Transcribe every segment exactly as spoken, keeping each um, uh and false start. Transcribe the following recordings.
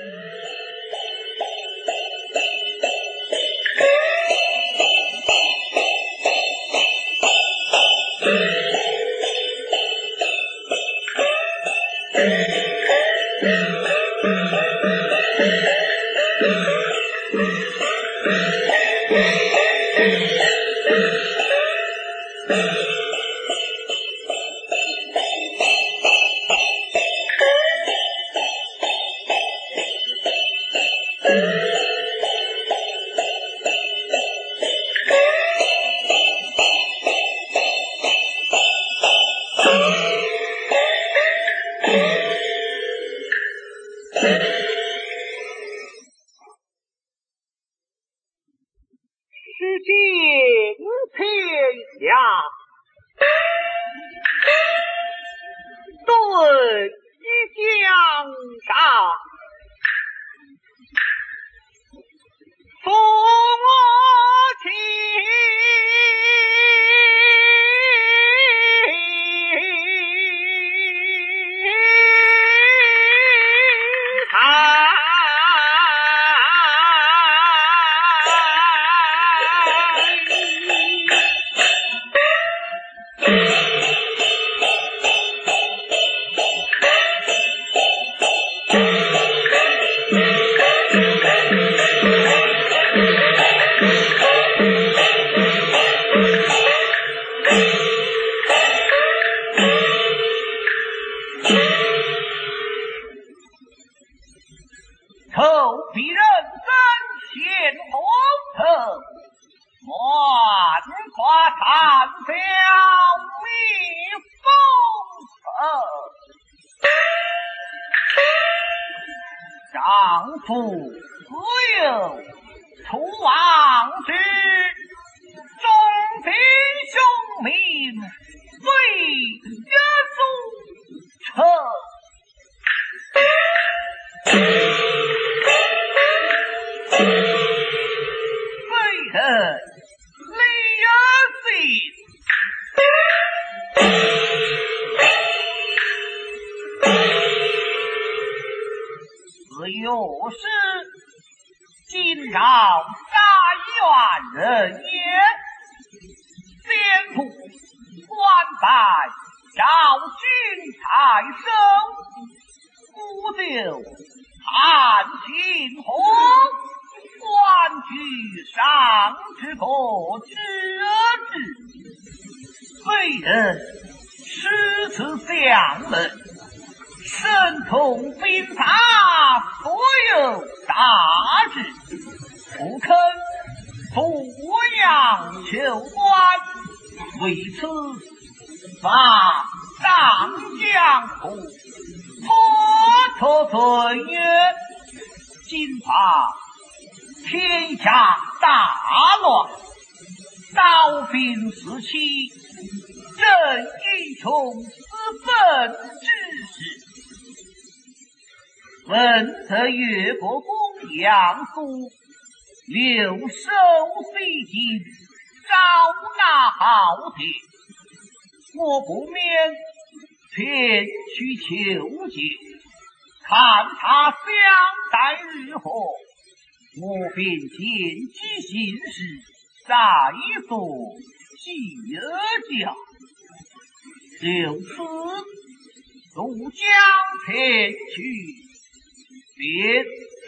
留守非金，招纳好铁，我不免前去求见，看他相待如何，我便见机行事，再做结交。就此渡江前去，便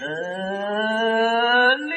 得了。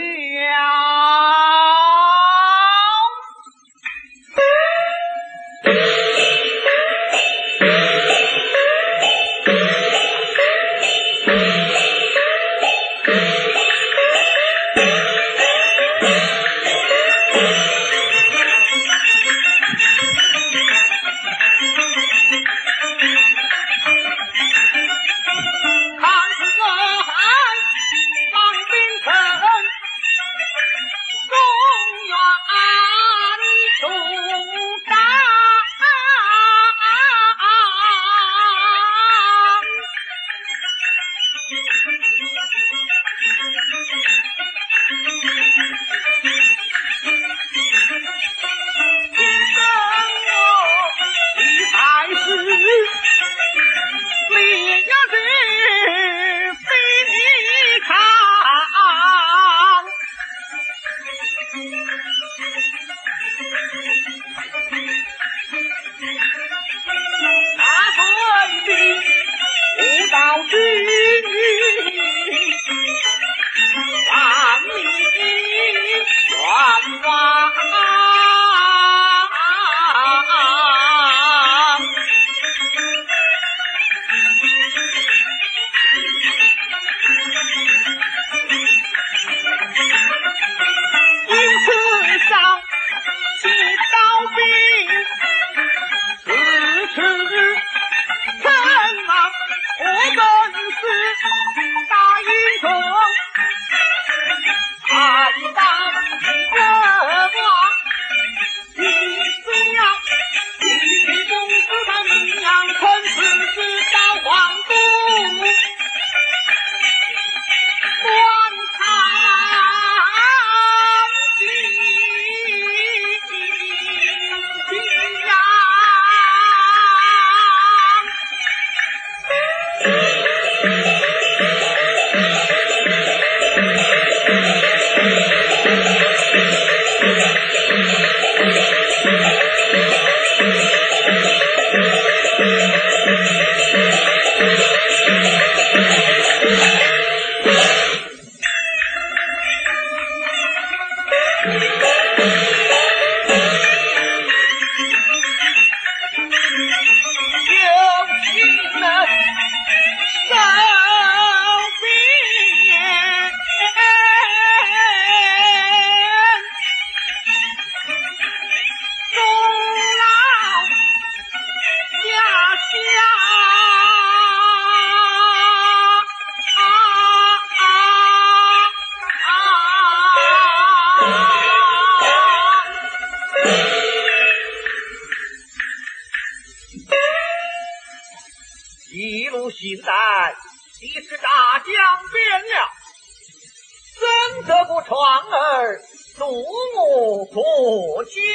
现在你是大江边了，怎得不传儿助我过江？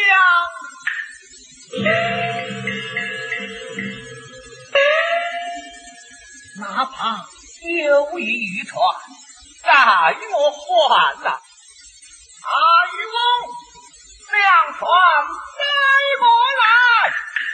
哪怕有一渔船，载我还了。阿渔翁，两船载我来。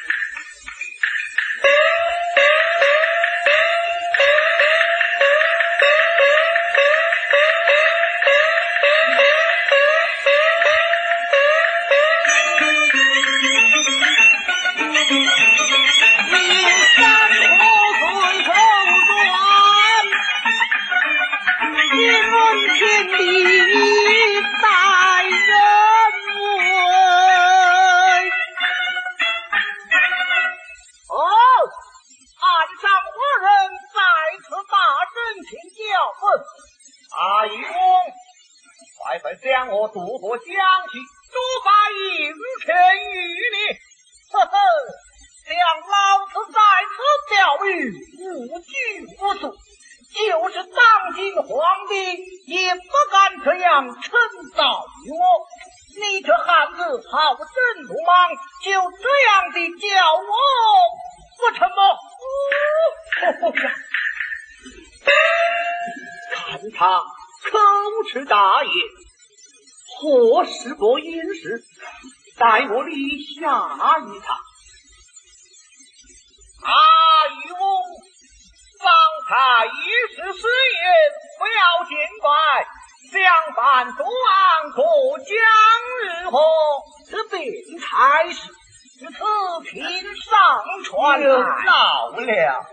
阿渔翁，快快将我渡过江去，主法应全于你。呵呵，像老子在此钓鱼，无拘无束，就是当今皇帝也不敢这样称造于我。你这汉子好真鲁莽，就这样的叫我不成吗？哦呀！看他口吃大言，或是不因事，待我立下于他。阿渔翁，方才一时失言，不要见怪。相反断过江日后，这便才是此平上传来老了。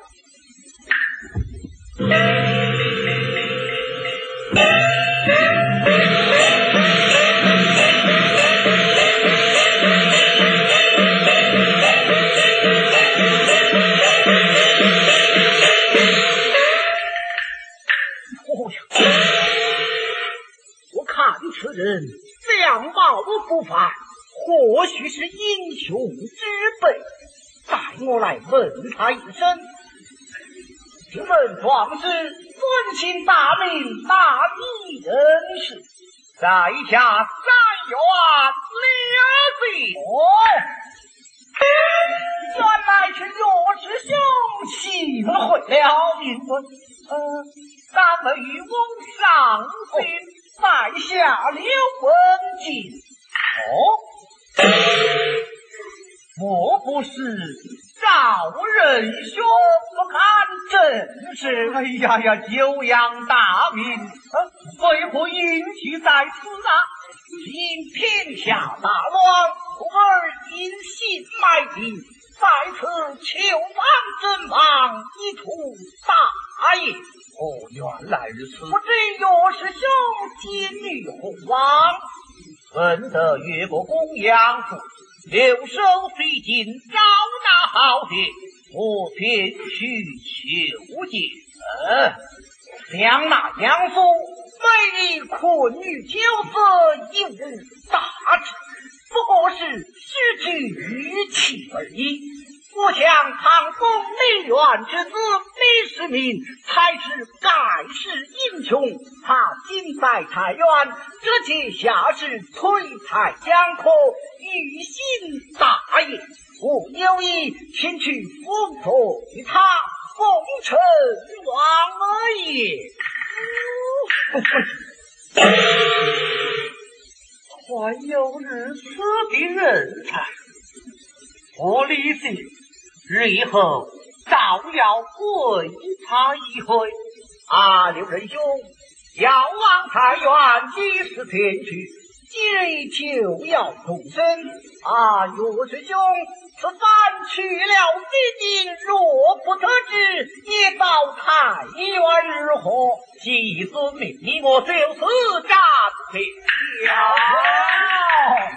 我看此人相貌不凡，或许是英雄之辈，待我来问他一声。请问壮士尊姓大名，哪里人士？在下三元刘备。哦，原来是岳师兄，幸会了您尊。呃，咱们渔翁上宾，在下刘文静。哦，莫不是赵仁兄不看正是？哎呀呀，久仰大名，呃、为何隐居在此啊？因天下大乱，故而隐姓埋名，在此求帮阵亡，以图大业。哦，原来如此。不知岳师兄今日何往？闻得越国公杨府留守费尽，招纳豪杰，我便去求见。呃，将那杨府每日困于酒色，一无大志，不过是失去语气而已。我想唐公李渊之子李世民才是盖世英雄，他今在太原，这届下士推蔡江口，欲行大业，我有意前去辅佐与他功成王也。还有如此的人才，我李信日后照要会他一回。啊，刘仁兄，遥望太原，几时前去？今日就要动身。啊，岳师兄，此番去了必定，若不得志，也到太原如何？既遵命令，我就此战便了。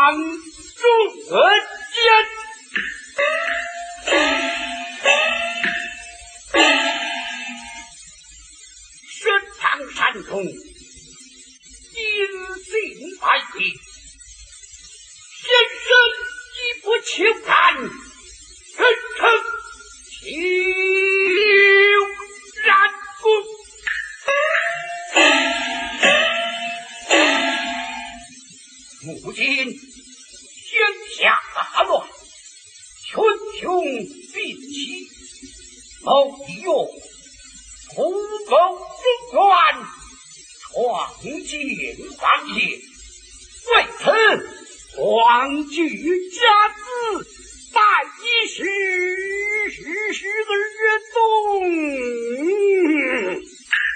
中间。深藏山中，隐姓埋名，先生一不求战，人称求然公。如今天下大乱，群雄并起，某一用土狗中原，创建王业，为此皇举家子，百十十个人动。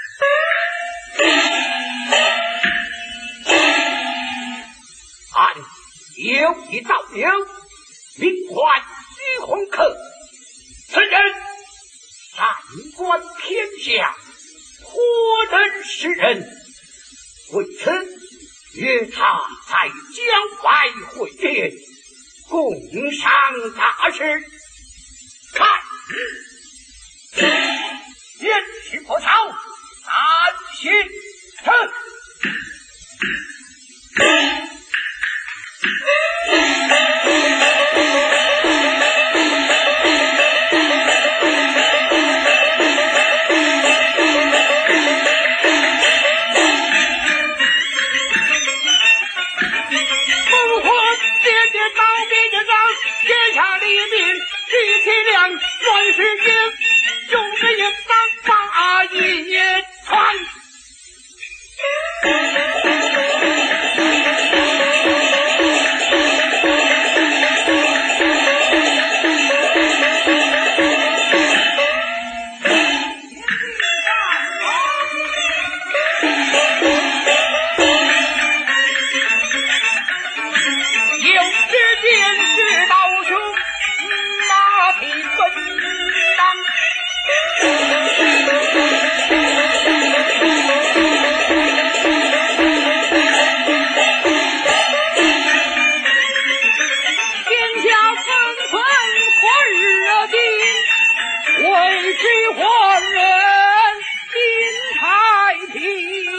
俺有一道友，名唤徐洪克，此人善观天下，活人识人，为此约他在郊外会面，共商大事。看，连续破朝，安心成。乱世间，就是一场霸业传。有时间是老兄马匹奔当，天下纷纷何日定？为知活人心太平。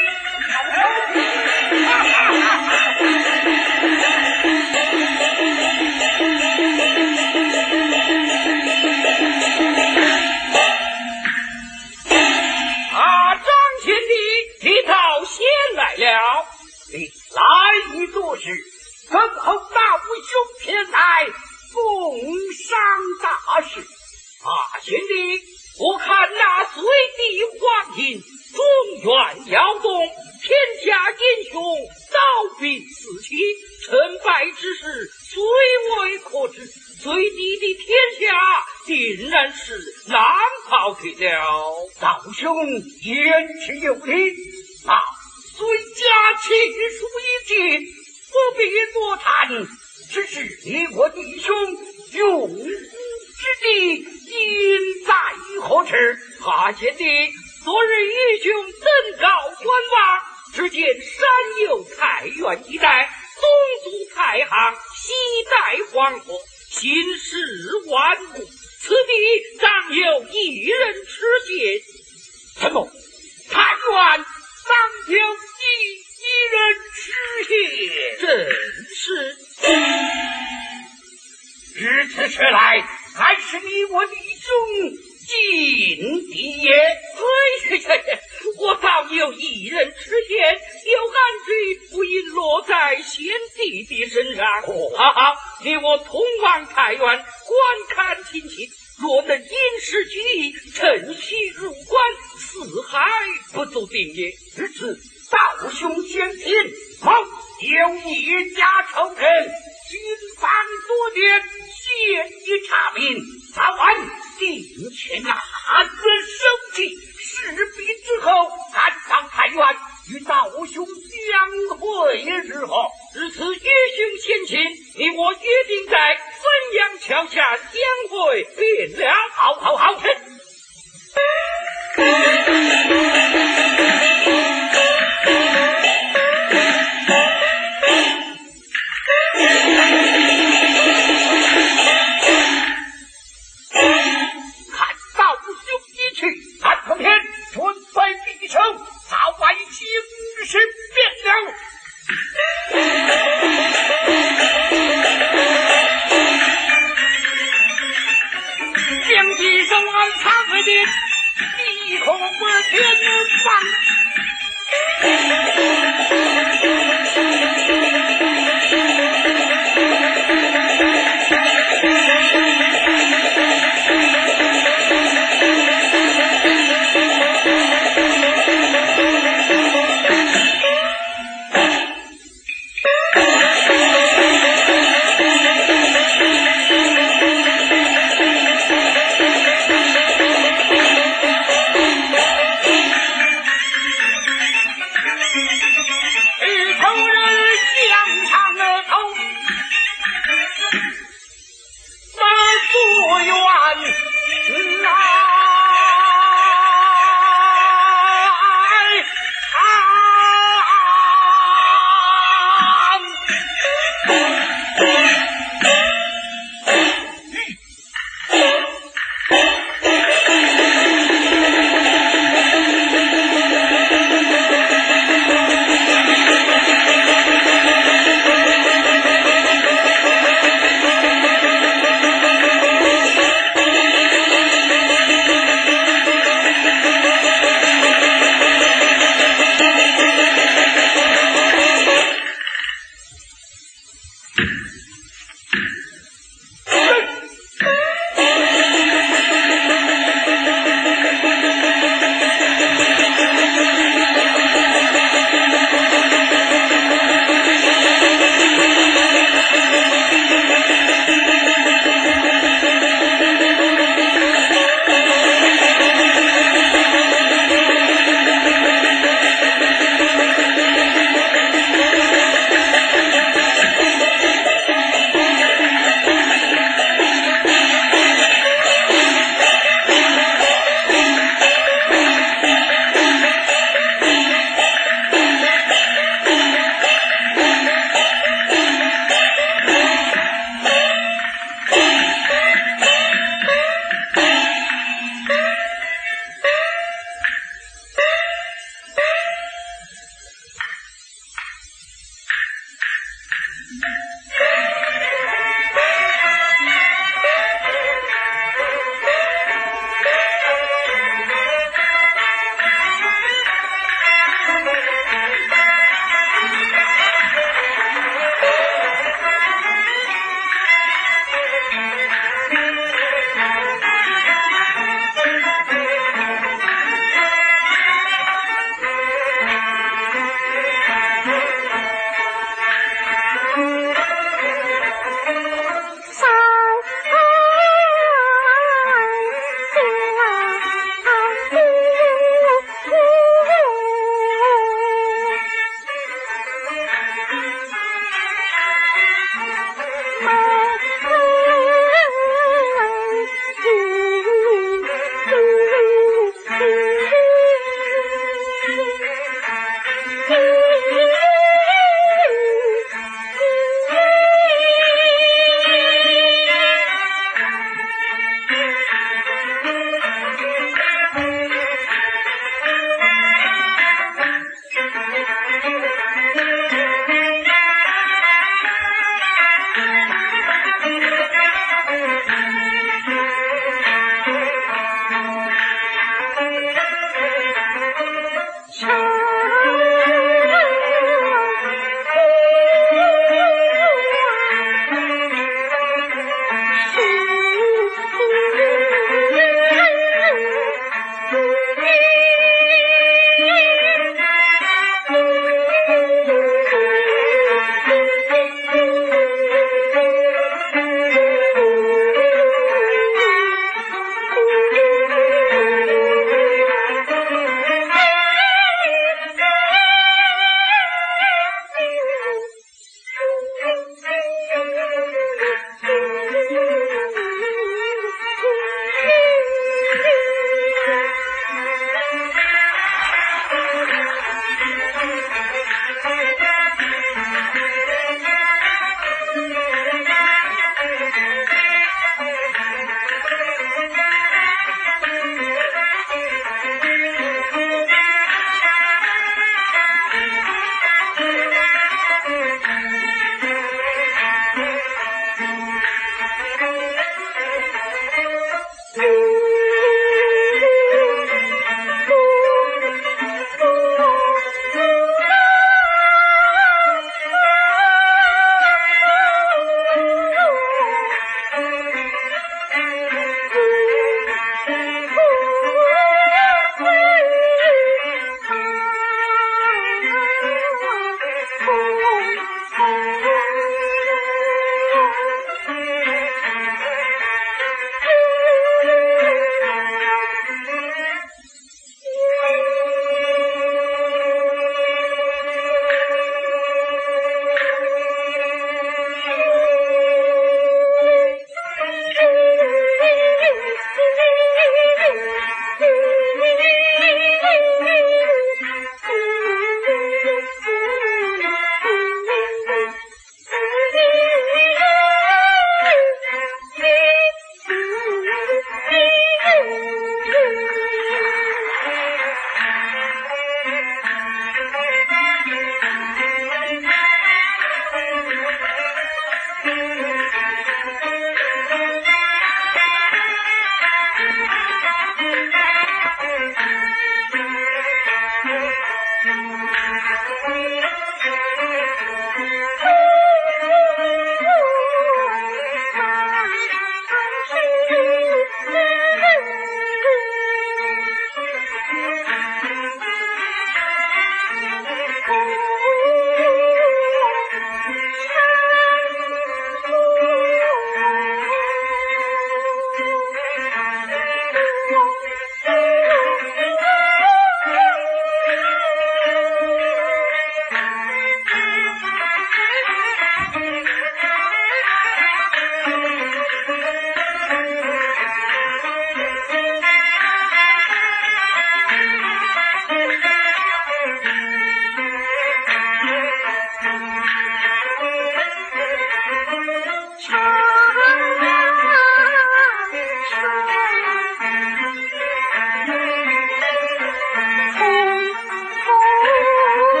你来意多时，跟候大武兄前来共商大事。啊，贤弟，我看那隋帝皇印中原摇动，天下英雄刀兵四起，成败之势虽未可知。隋帝的天下定然是难保去了。道兄言之有理啊。虽家气数已尽，不必多谈，只是你我弟兄用武之地，因在何处？哈贤弟，昨日愚兄登高观望，只见山右太原一带，东阻太行，西带黄河，形势万物，此地当有一人持剑。什么？太原当有一一人持剑，正是。如此说来，还是你我弟兄劲敌也。嘿嘿嘿，我倒有一人持剑，有安居不应落在贤弟的身上。好好，你我同往太原观看亲戚，若能因时举义，趁虚入关，四海不足定也。如此，道兄先听，某有一家仇人，军方多年，现已查明，早晚定前那人收集，事毕之后赶上太原，与道兄相会日后。至此约兄先亲，你我约定在汾阳桥下相会便了。好好好，臣。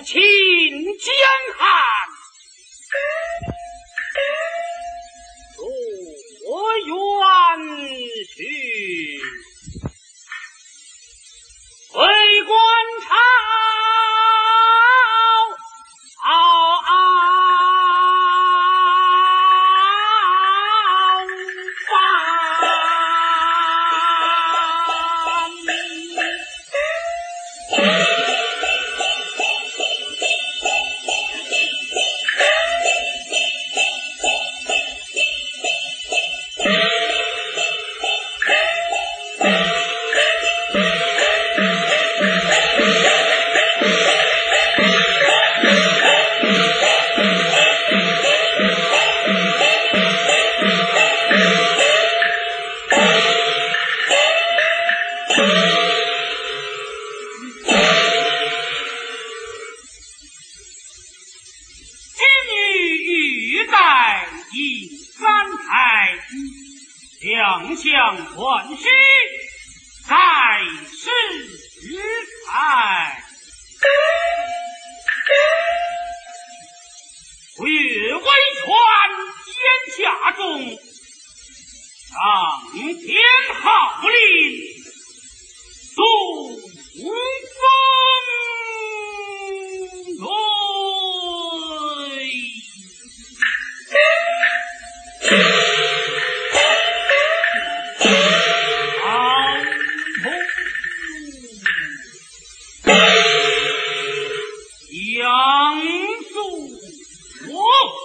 秦江汉，左元勋，为官朝。两相换须，盖世才。越为传天下众，上天号令，东风对。杨素我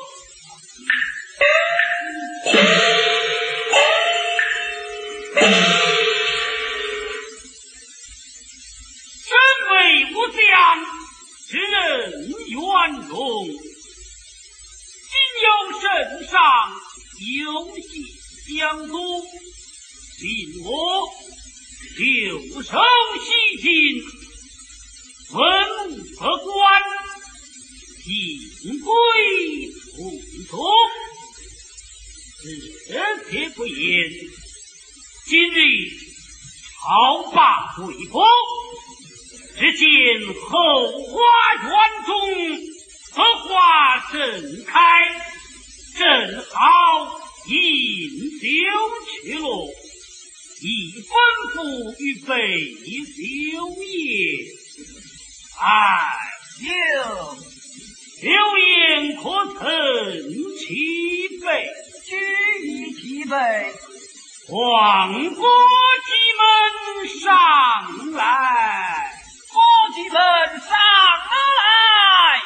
身为武将，只任元荣，今有圣上有谢相督，令我留守西京，文武百官进归从从，此且不言。今日朝罢归国，只见后花园中荷花盛开，正好饮酒去乐，已吩咐预备酒宴。哎呦，刘焉可曾齐备？ 居于齐备。 皇国祭门上来， 国祭门上来。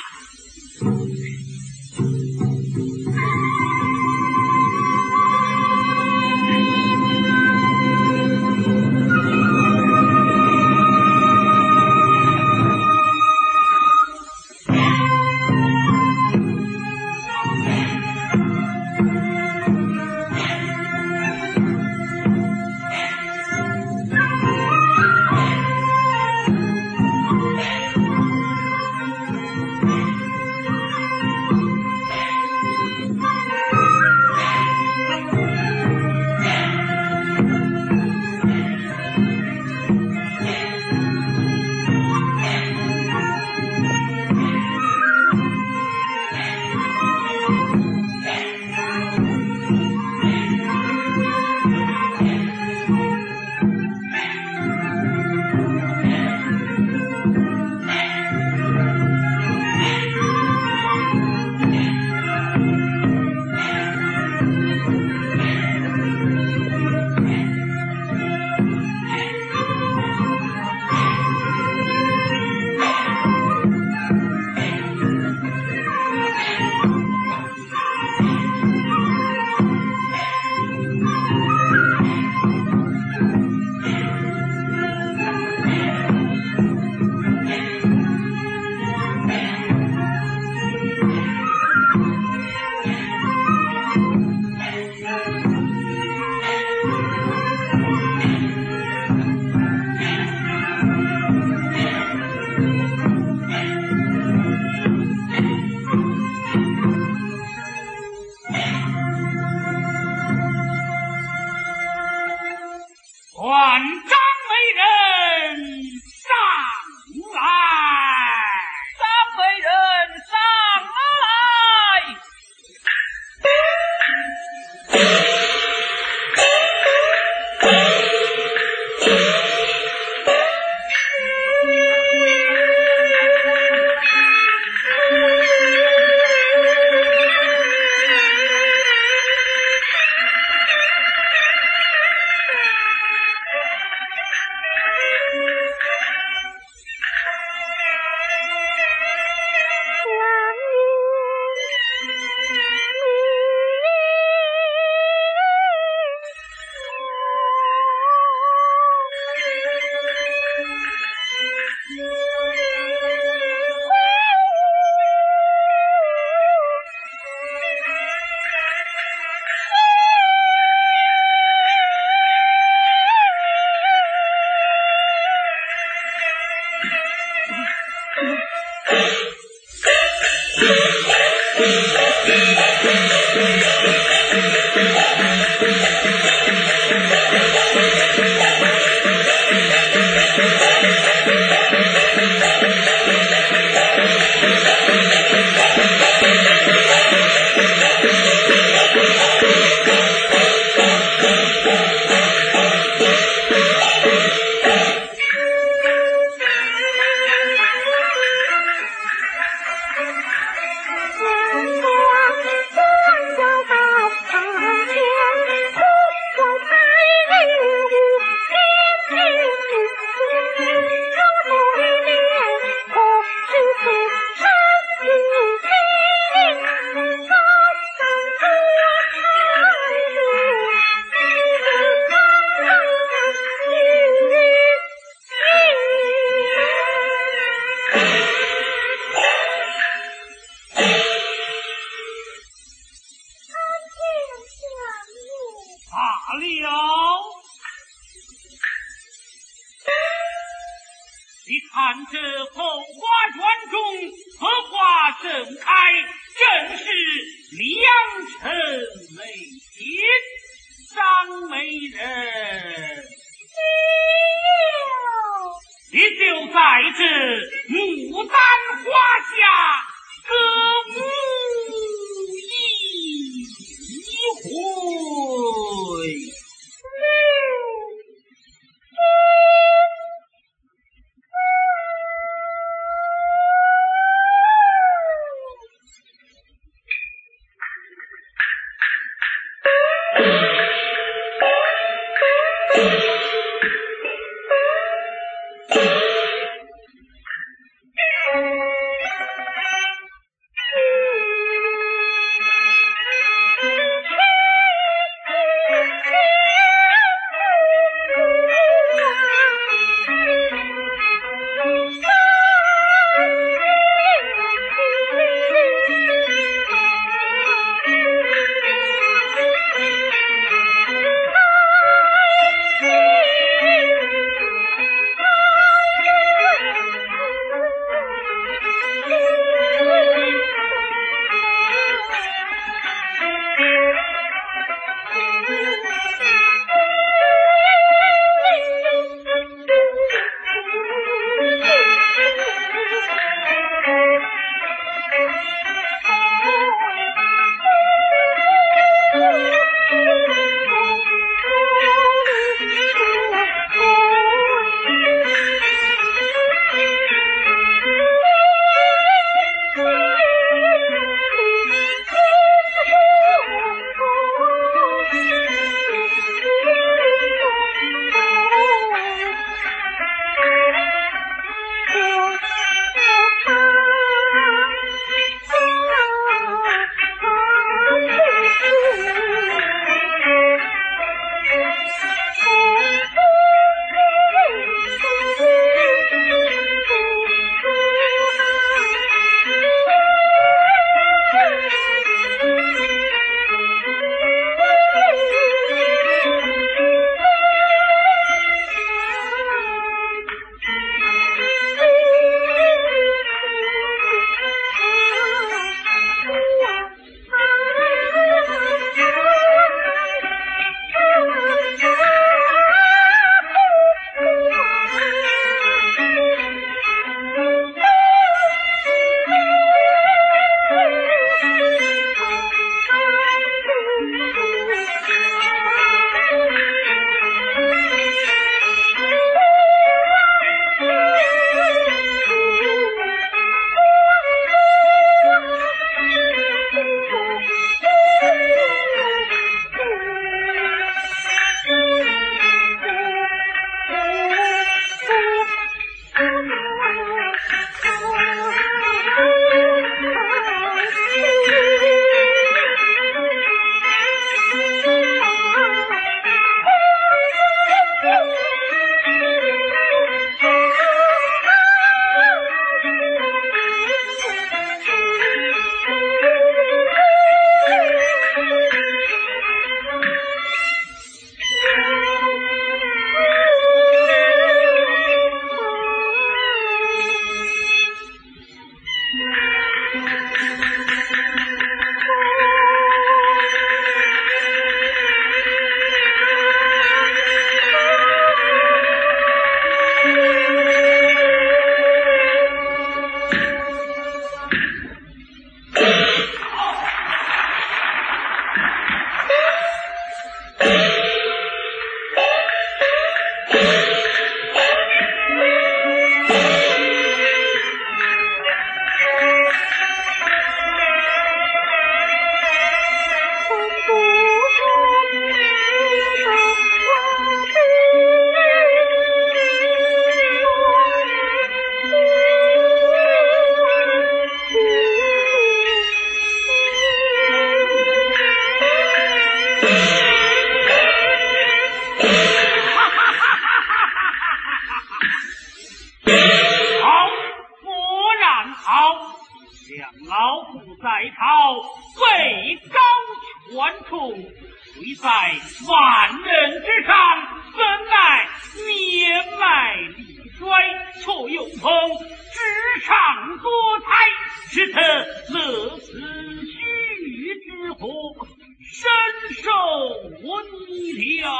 想老夫在朝，位高权重，位在万人之上，怎奈年迈力衰，却又逢职场多才，使得乐此须之祸，深受我逆了。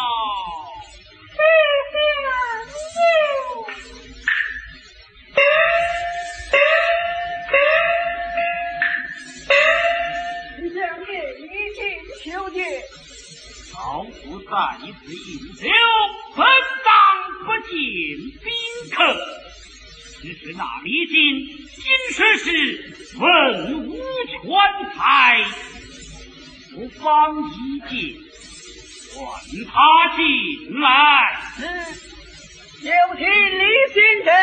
将军一请求见。 老夫在此饮酒，本当不见宾客，只是那李靖今时是文武全才，不妨一见，唤他进来。 是，有请李先生。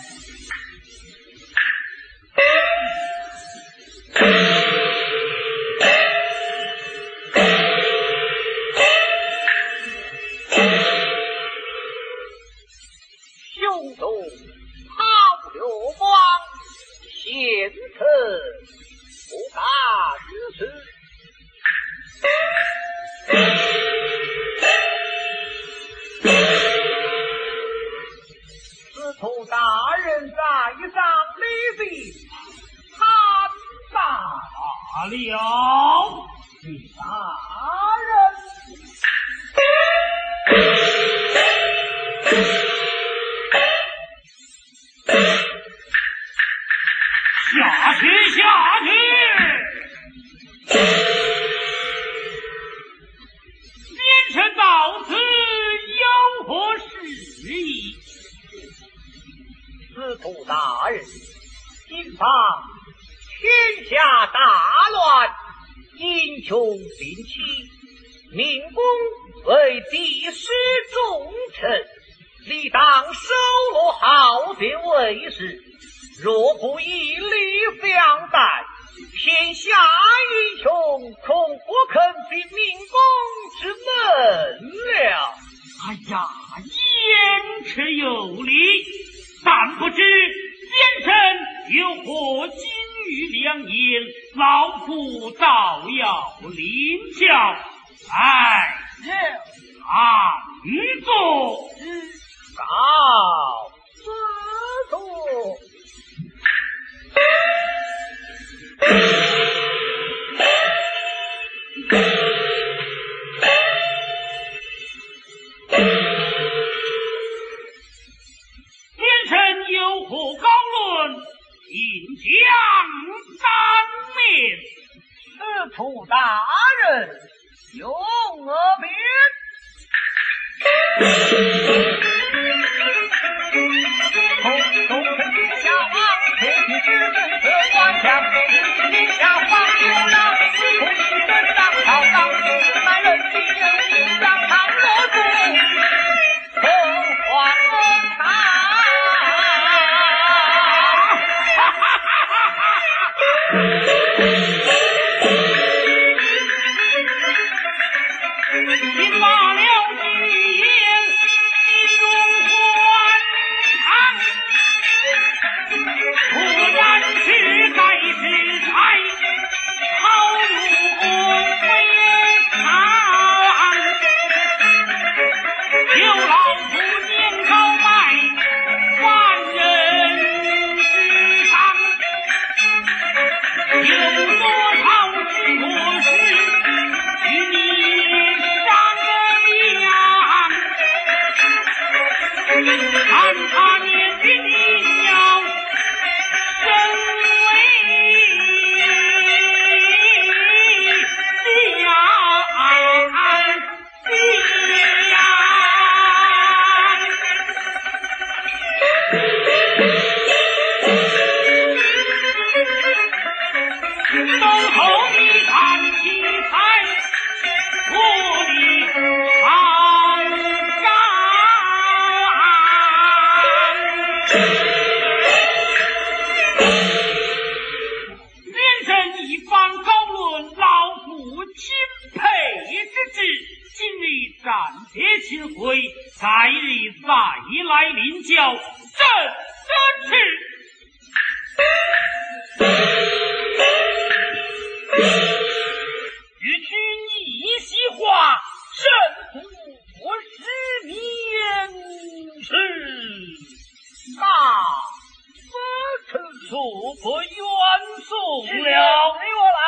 兄主好有光，贤策不敢如此。司徒大人在上礼毕，参大了。 大人。 下去，下去！先生到此有何事宜？ 司徒大人，今方天下大乱，英雄并起，明公为帝师重臣，理当收罗豪杰为士。若不以礼相待，天下英雄恐不肯进明公之门了。 哎呀，言之有理，但不知先生有何金玉良言，老夫倒要领教。哎，安坐。 告司徒。 先生有何高论，请讲三面。 司徒大人用耳边。从忠臣天下王，铁骑之人得万将，天下王有让，从西人当朝当，乃人敌人让他落住，何况他。 听罢了句言，心中欢畅，果然是该是才，好如非常。有老夫年高迈，万人之上，有多少之过失，与你看他年纪小，身为等候你看奇才，我的长高。先生一番高论，老夫钦佩之至。今日暂且请回，再日再来领教，朕得旨。 了，给我来。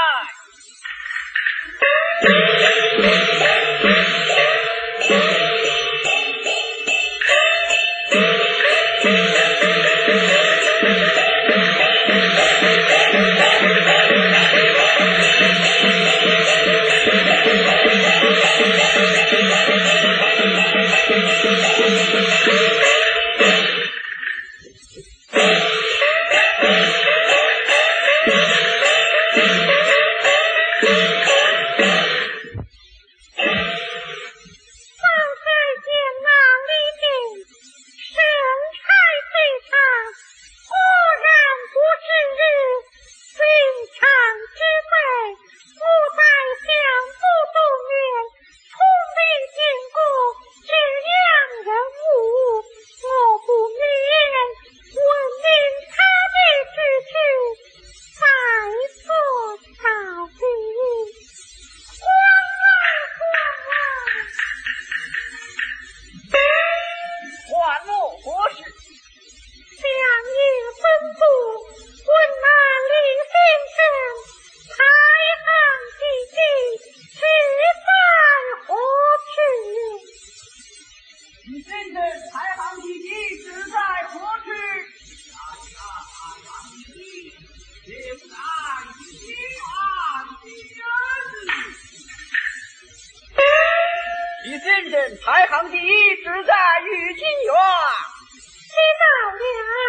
排行第一只在玉金园， 知道了。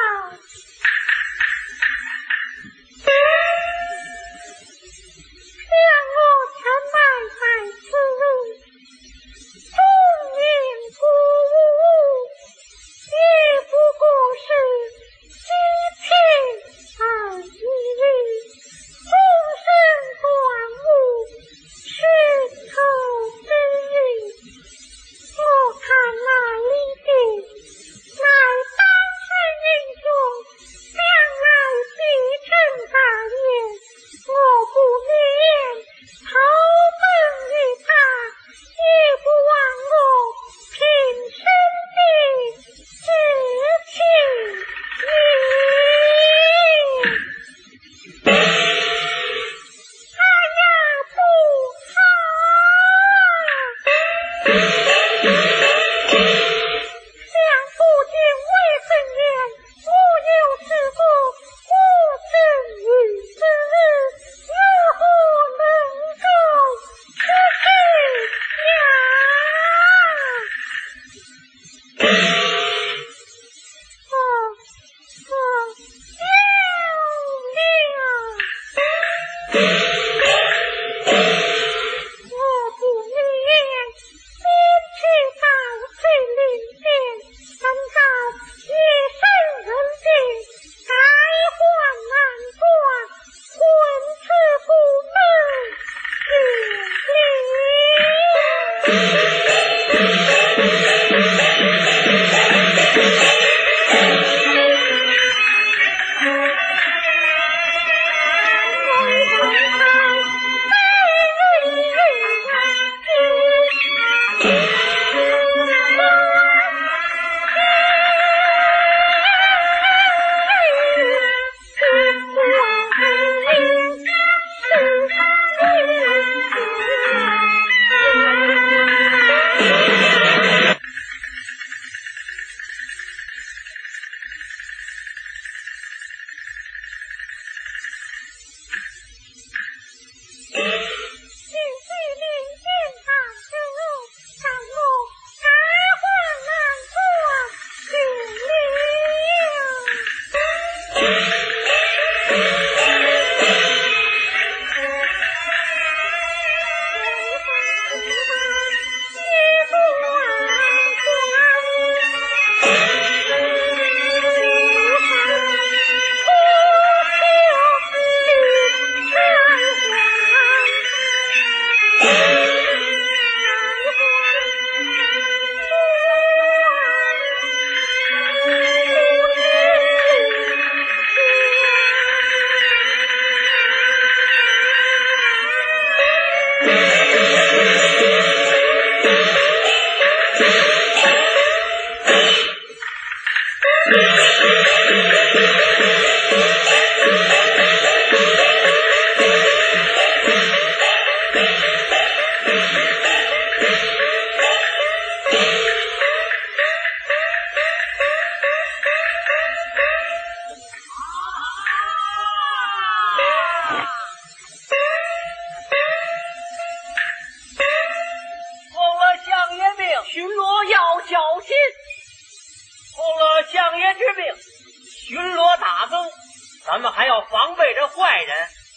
让我沉埋在此，终年不误，也不过是几天而已。终身断物，是头之日。我看那里的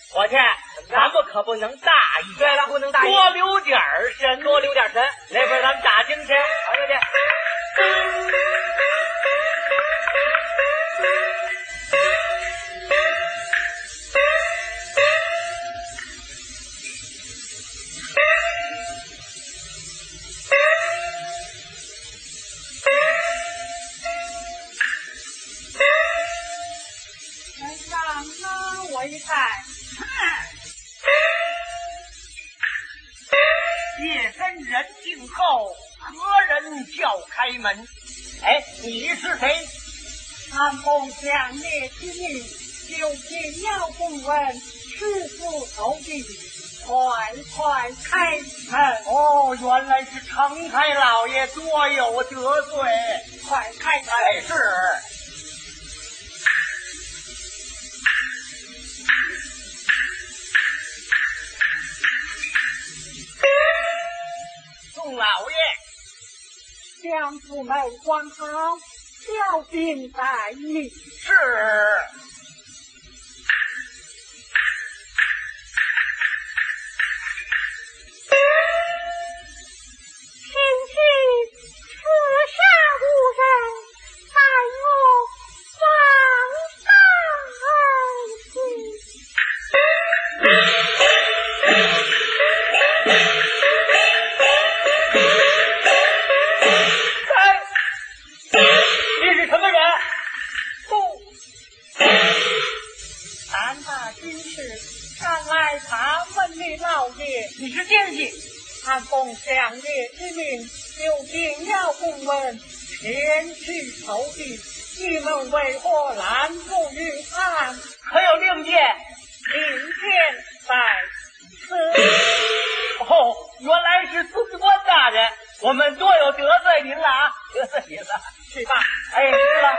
伙计，咱们可不能大意。 对了，不能大意， 多留点神， 多留点神。 那边咱们打听去。 好的的。 一看， 夜深人静后，何人叫开门？哎，你是谁？ 俺奉相爷之命，就请要公问师傅投递，快快开门！ 哦，原来是承太老爷多有得罪， 快开门！ 哎，是。宋老爷， 将府门关好，小兵待你。 是。 请去四下无人，待我放上老爷， 你是奸细， 俺奉相爷之命，就定要公文前去投递，你们为何拦住于俺？ 可有令箭？ 令箭在此。 哦，原来是司官大人，我们多有得罪您了啊！得罪您了， 去吧。 哎，是了。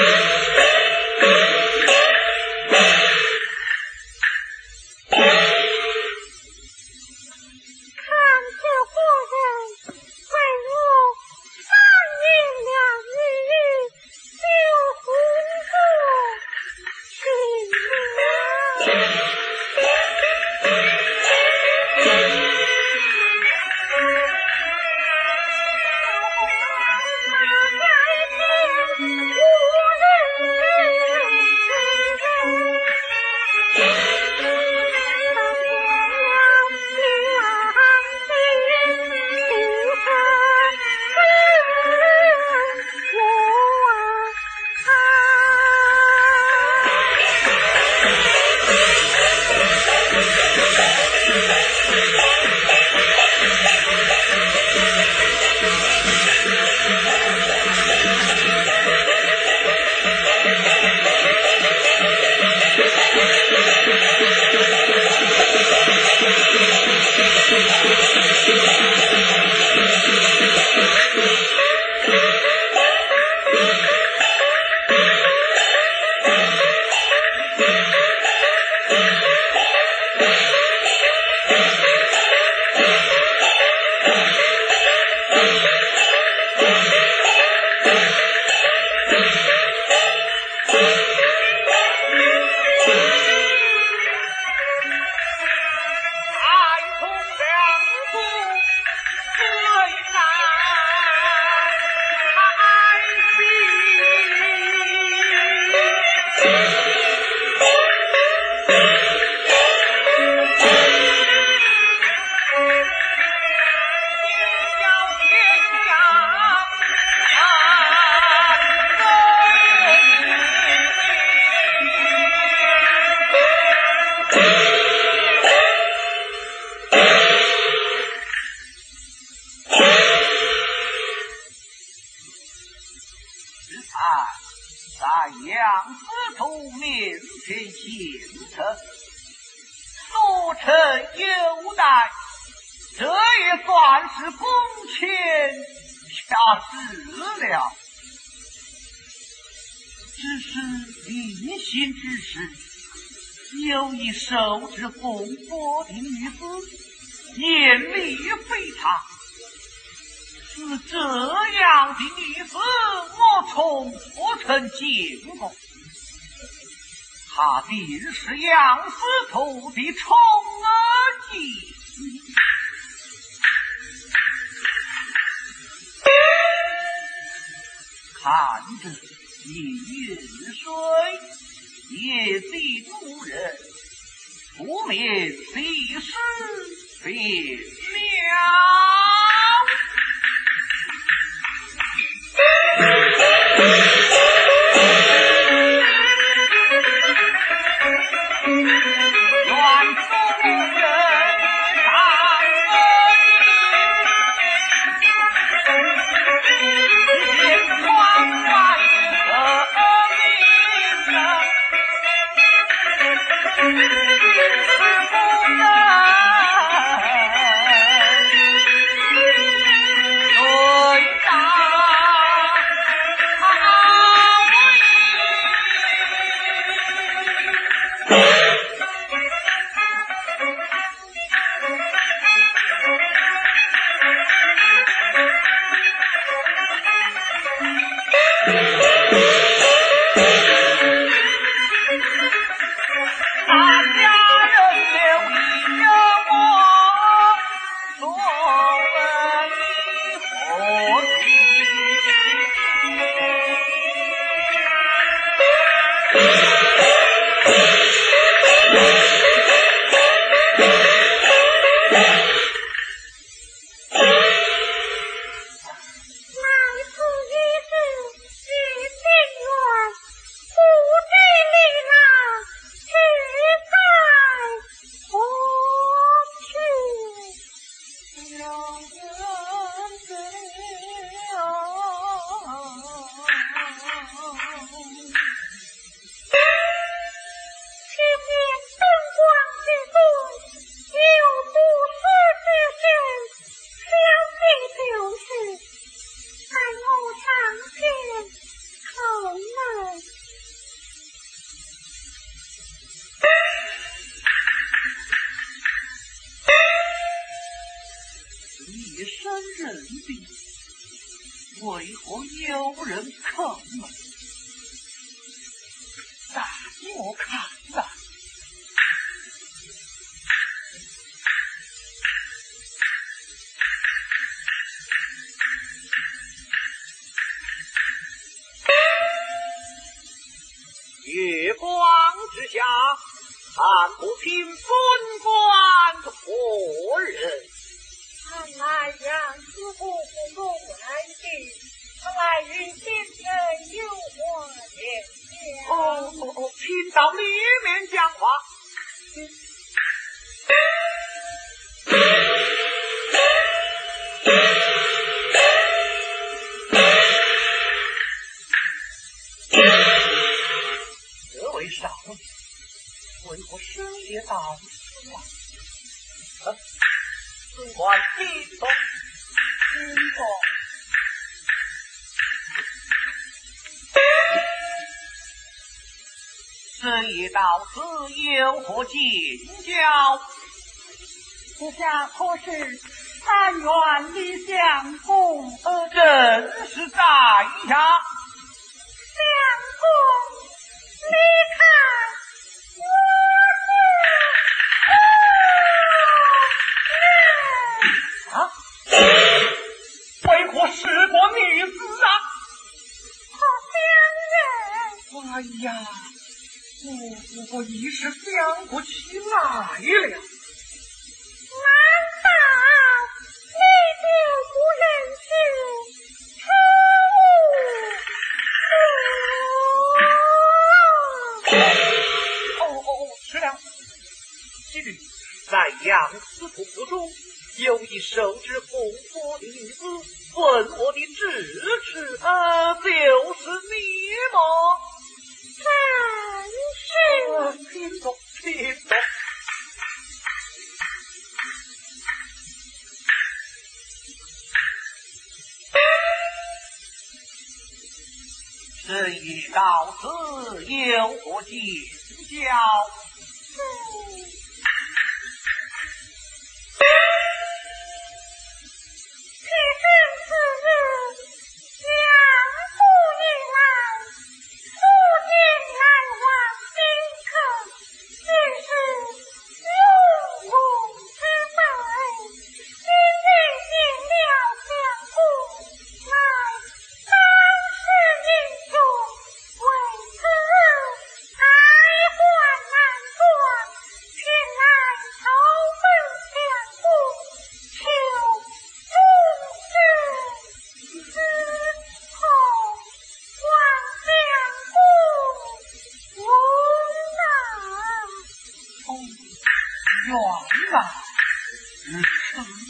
受之风波的女子，眼力非常。是这样的女子，我从不曾见过。 他定是杨司徒的宠儿计。看着一云水，夜尽无人，不免地势变为何有人坑我？但我看来， 月光之下，看不清尊官的何人。 看来杨师傅不容来地，看来与先生有话言讲。 哦哦哦，请到里面讲话。 这位少爷，为何深夜到此来？啊，尊官听说，听说。这一到此有何见教？ 这下可是但愿理相公， 呃，正是在下。 相公，你看我是啊？为何是个女子啊？ 可相认。 哎呀，我我一时想不起来了。 难道你就不认识楚哦哦哦，是了。 今日在杨司徒府中，有一手执红佛的女子问我的支持，呃，就是你吗？ 真是。 听说，听说。 这一到此有何见教？ 且正此日，杨府以来，初见来往宾客， 原来如此。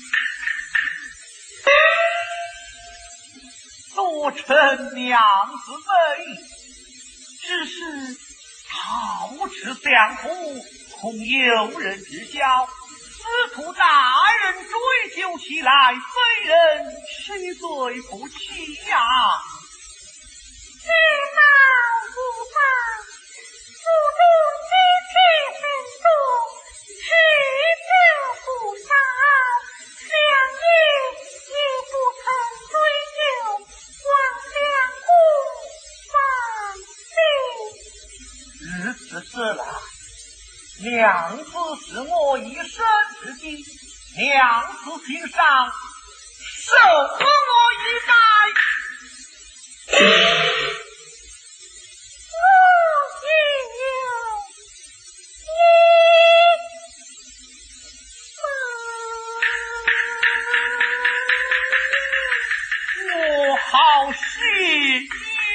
多承娘子美，只是陶瓷相图，恐有人知晓，司徒大人追究起来，非人谁罪不起呀？ 知道无妨，府中积铁很多，吃者不少，两爷也不肯追究，望两公放心。 如此事了，娘子是我一生之计，娘子心上受和我一拜。我好喜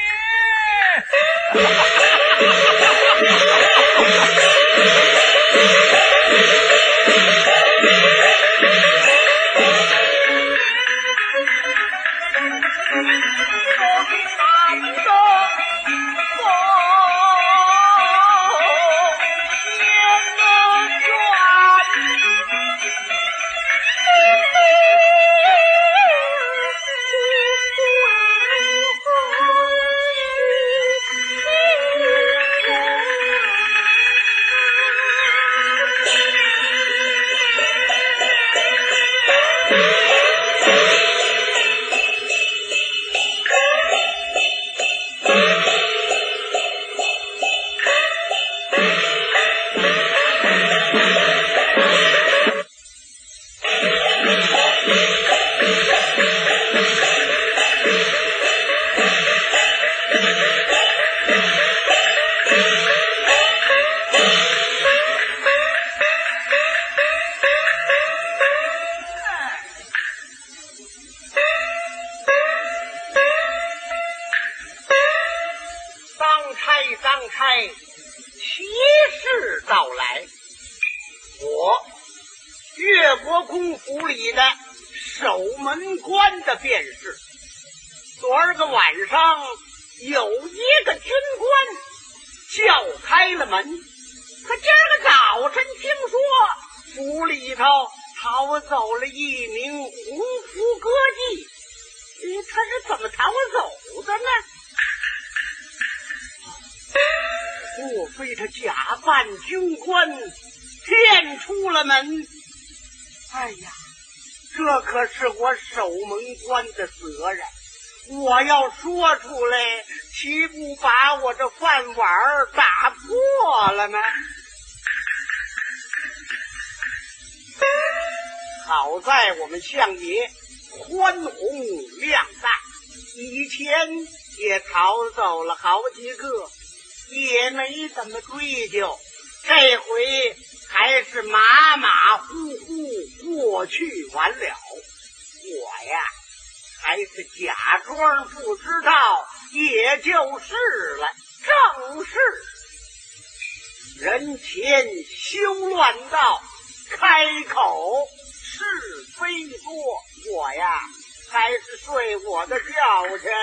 是我守门官的责任，我要说出来，岂不把我这饭碗打破了吗？好在我们相爷宽宏量大，以前也逃走了好几个，也没怎么追究，这回还是马马虎虎过去完了。我呀，还是假装不知道，也就是了。正是人前休乱道，开口是非多。我呀，还是睡我的觉去。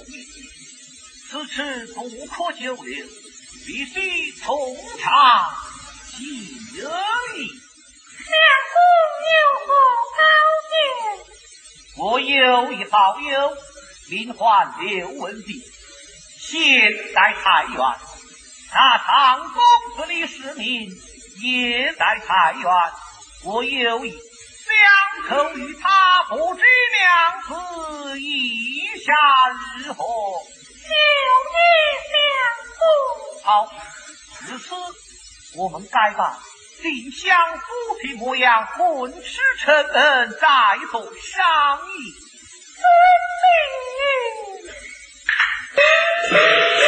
意，此事不可久留，必须从长计议。 相公有何高见？ 我有一好友，名唤刘文弼，现在太原。那唐公子李世民也在太原，我有意相投于他，不知娘子意下如何？ 有意相顾。 好，至此我们该把定相夫妻模样，混吃成恩，再做商议。 遵命。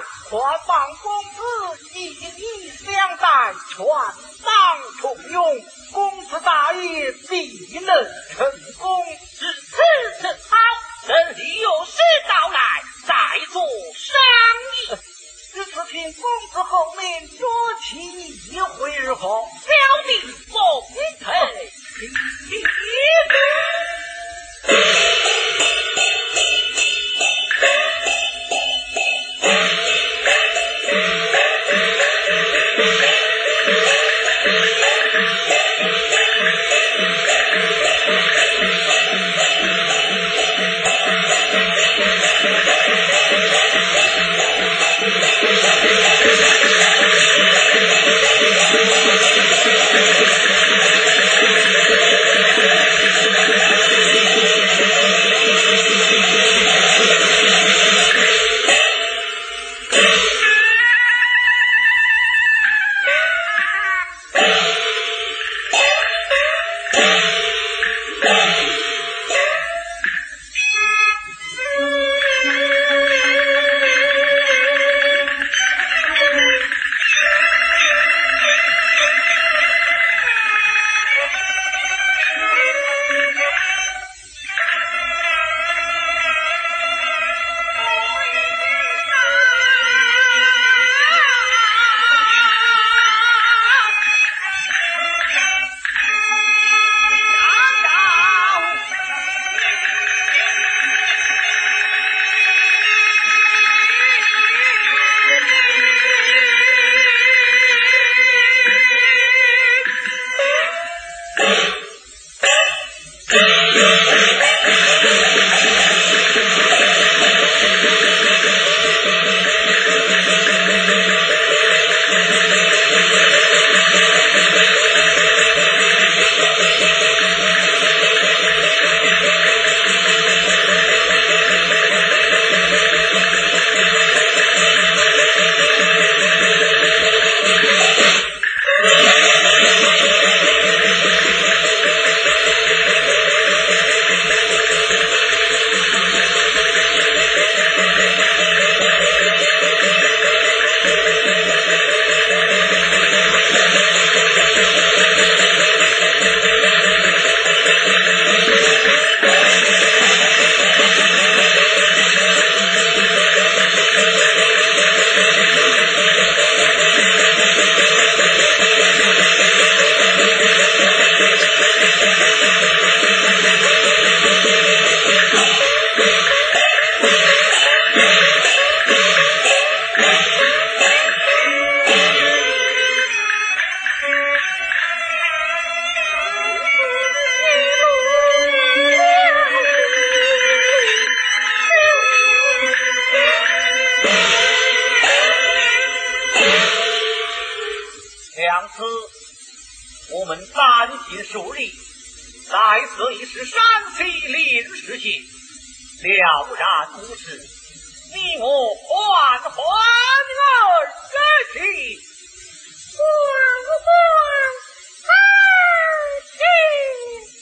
还望公子以礼相待，全当重用。 公子大业必能成功。 只此次好，等你有事到来，再做商议。 只此请公子后面多期一会儿后， 小弟奉陪。 我们三心树立，在此已是山西临时性，了然无事，你我缓缓而起， 缓缓而起。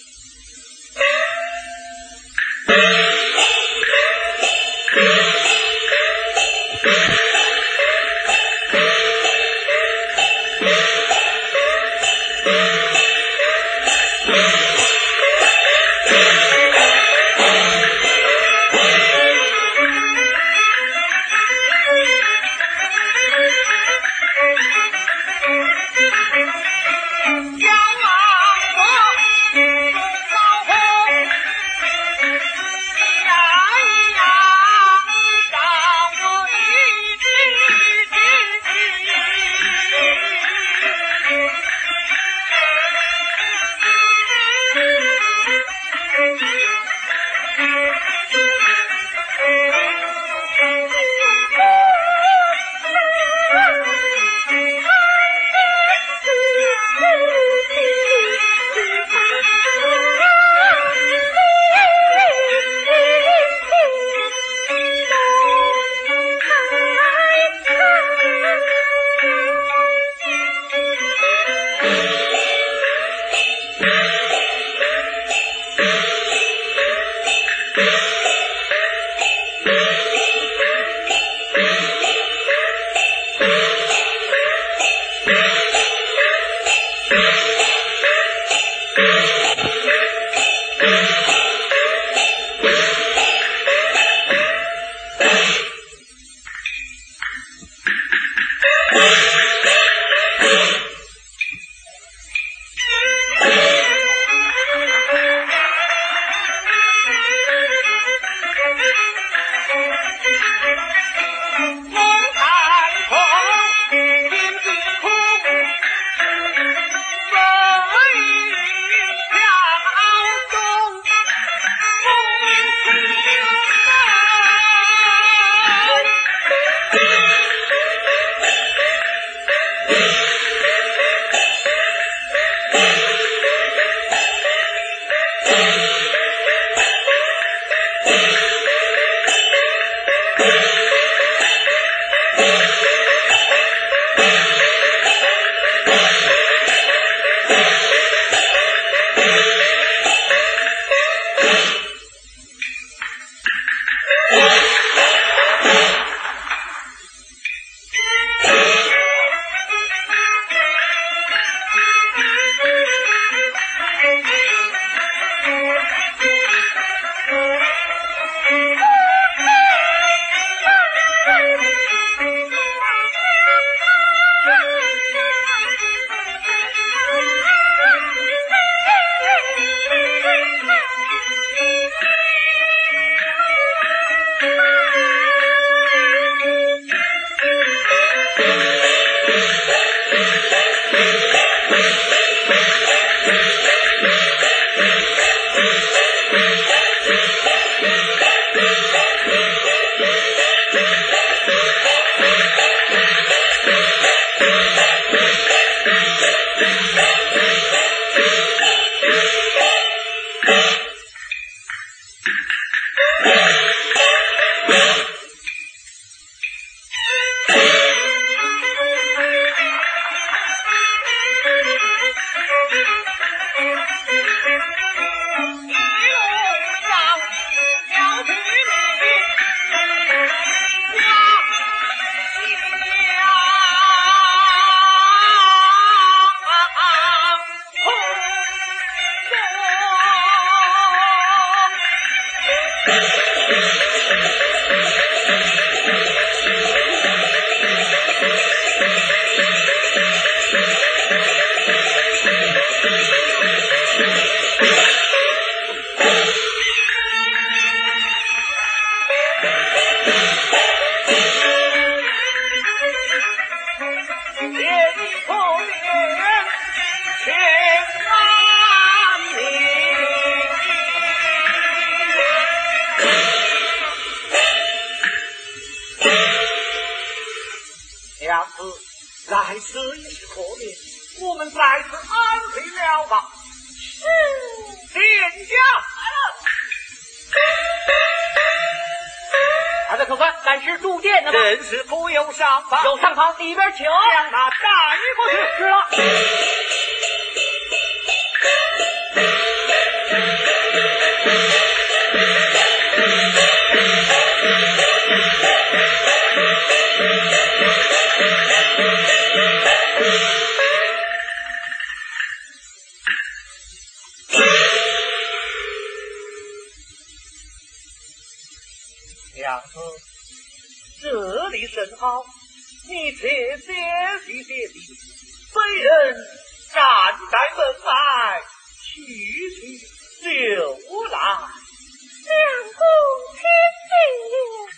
了吗？ 正是不有上访， 有上访，里边请。 将他带过去。 是了。 娘子，这里甚好，你且歇息歇息，本人站在门外，去去就来。 两公听令。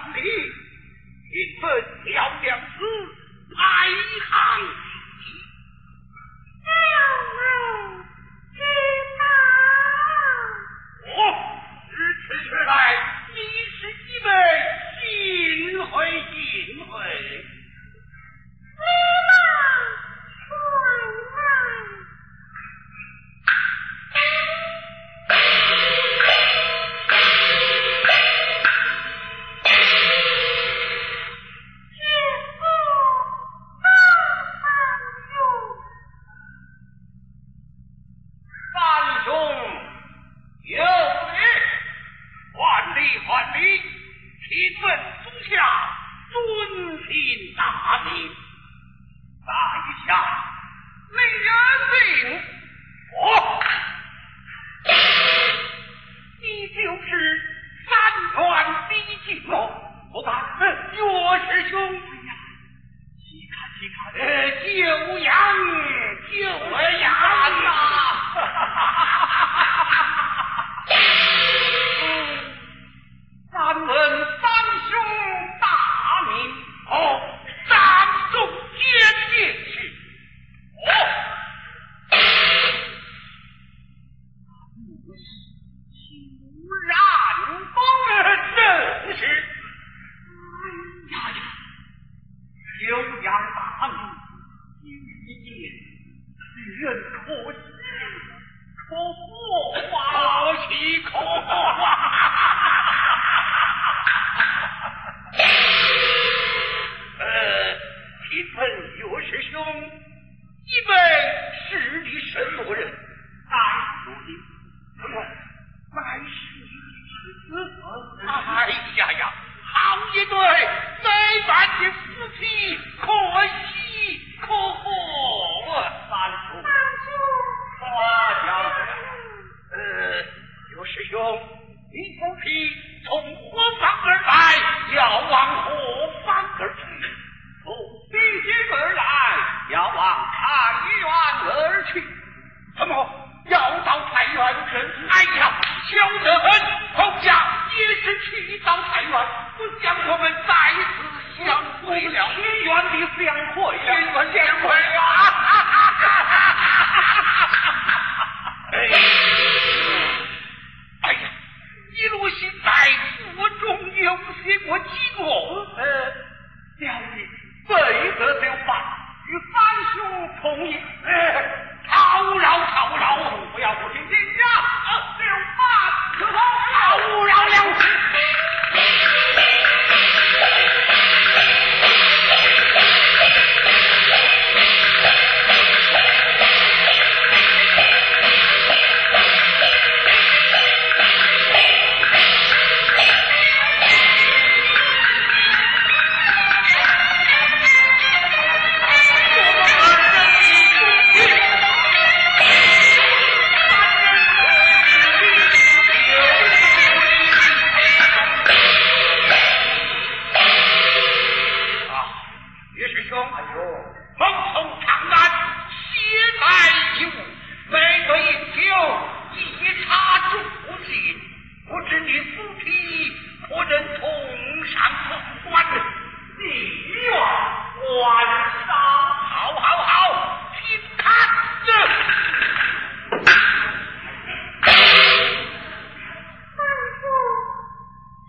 万里，贫本要将此排行第一。 两位知道。 我知此事来，你是一位幸会幸会。 你们出来。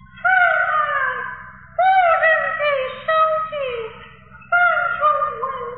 不人的收据，当初为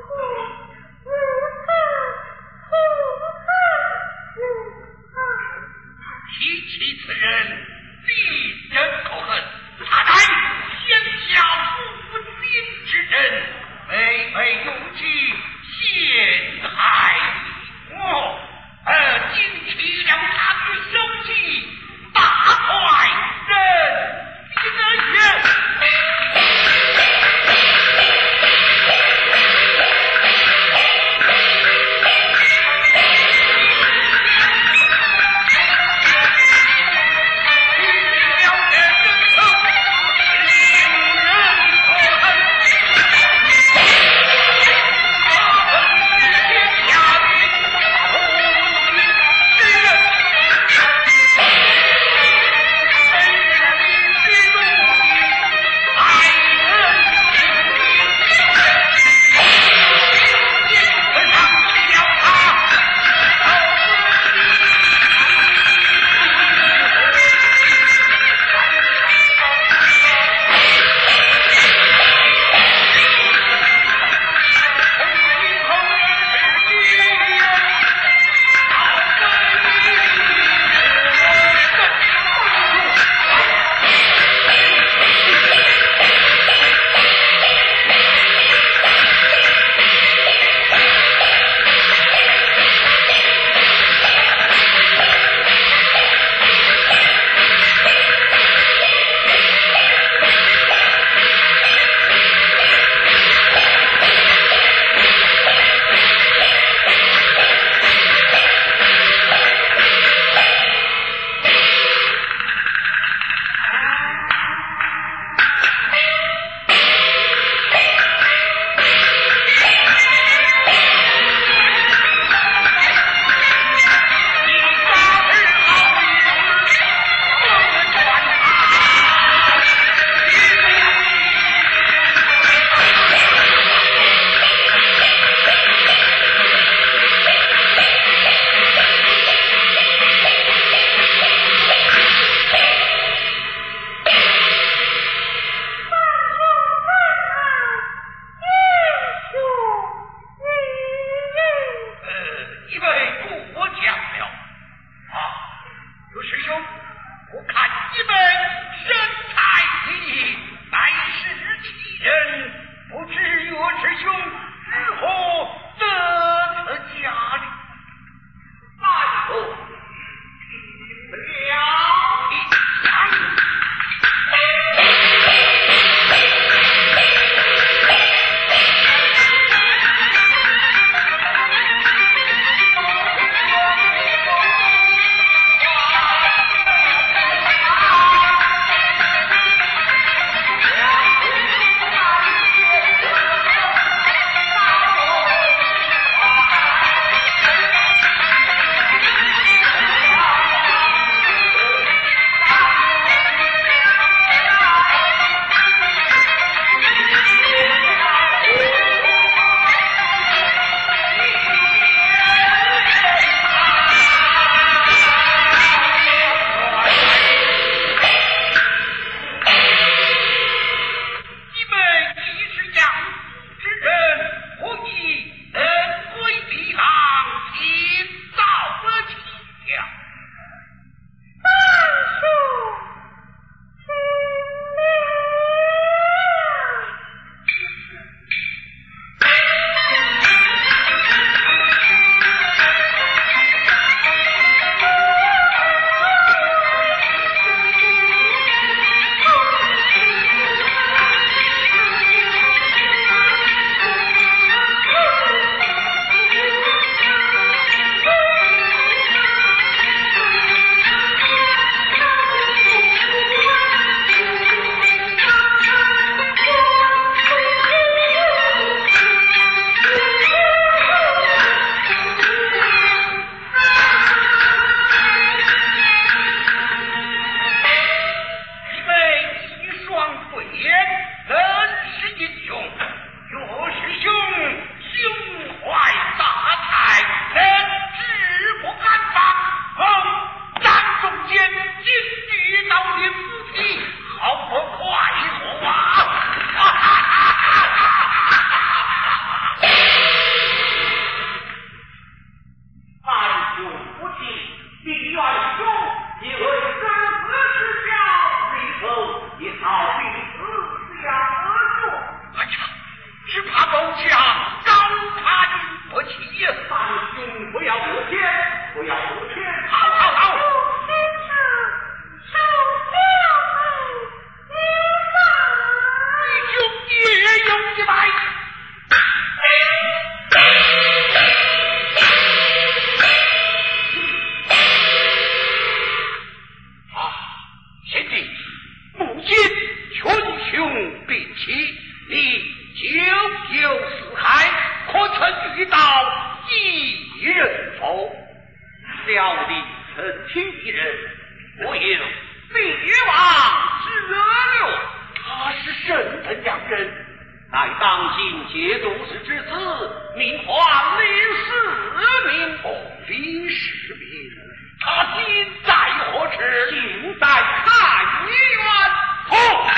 身等两人，乃当今节度使之子，名唤李世民。哦，李世民，他今在何处？ 今在太原。 哦，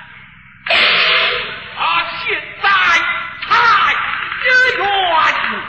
他现在太原。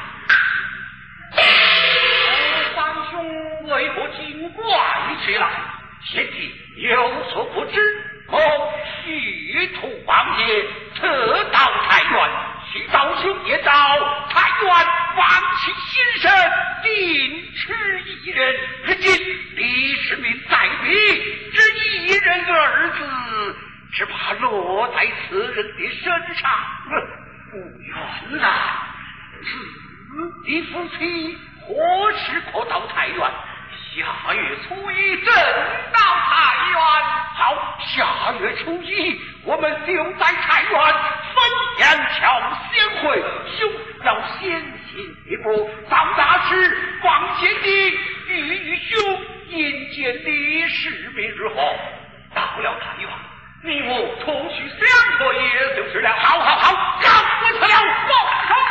三兄为何惊怪起来？ 贤弟有所不知，某虚图王爷特到太原，徐道兄也到太原望其先生，定吃一人。如今李世民在位，这一人儿子只怕落在此人的身上。原来此地夫妻何时可到太原？ 下月初一正到太原。 好，下月初一我们留在太原汾阳桥相会。兄要先行一步，到那时望贤弟与与兄迎接李世民日后。到了太原，你我同去相会也就是了。好好好，赶不出了，放手。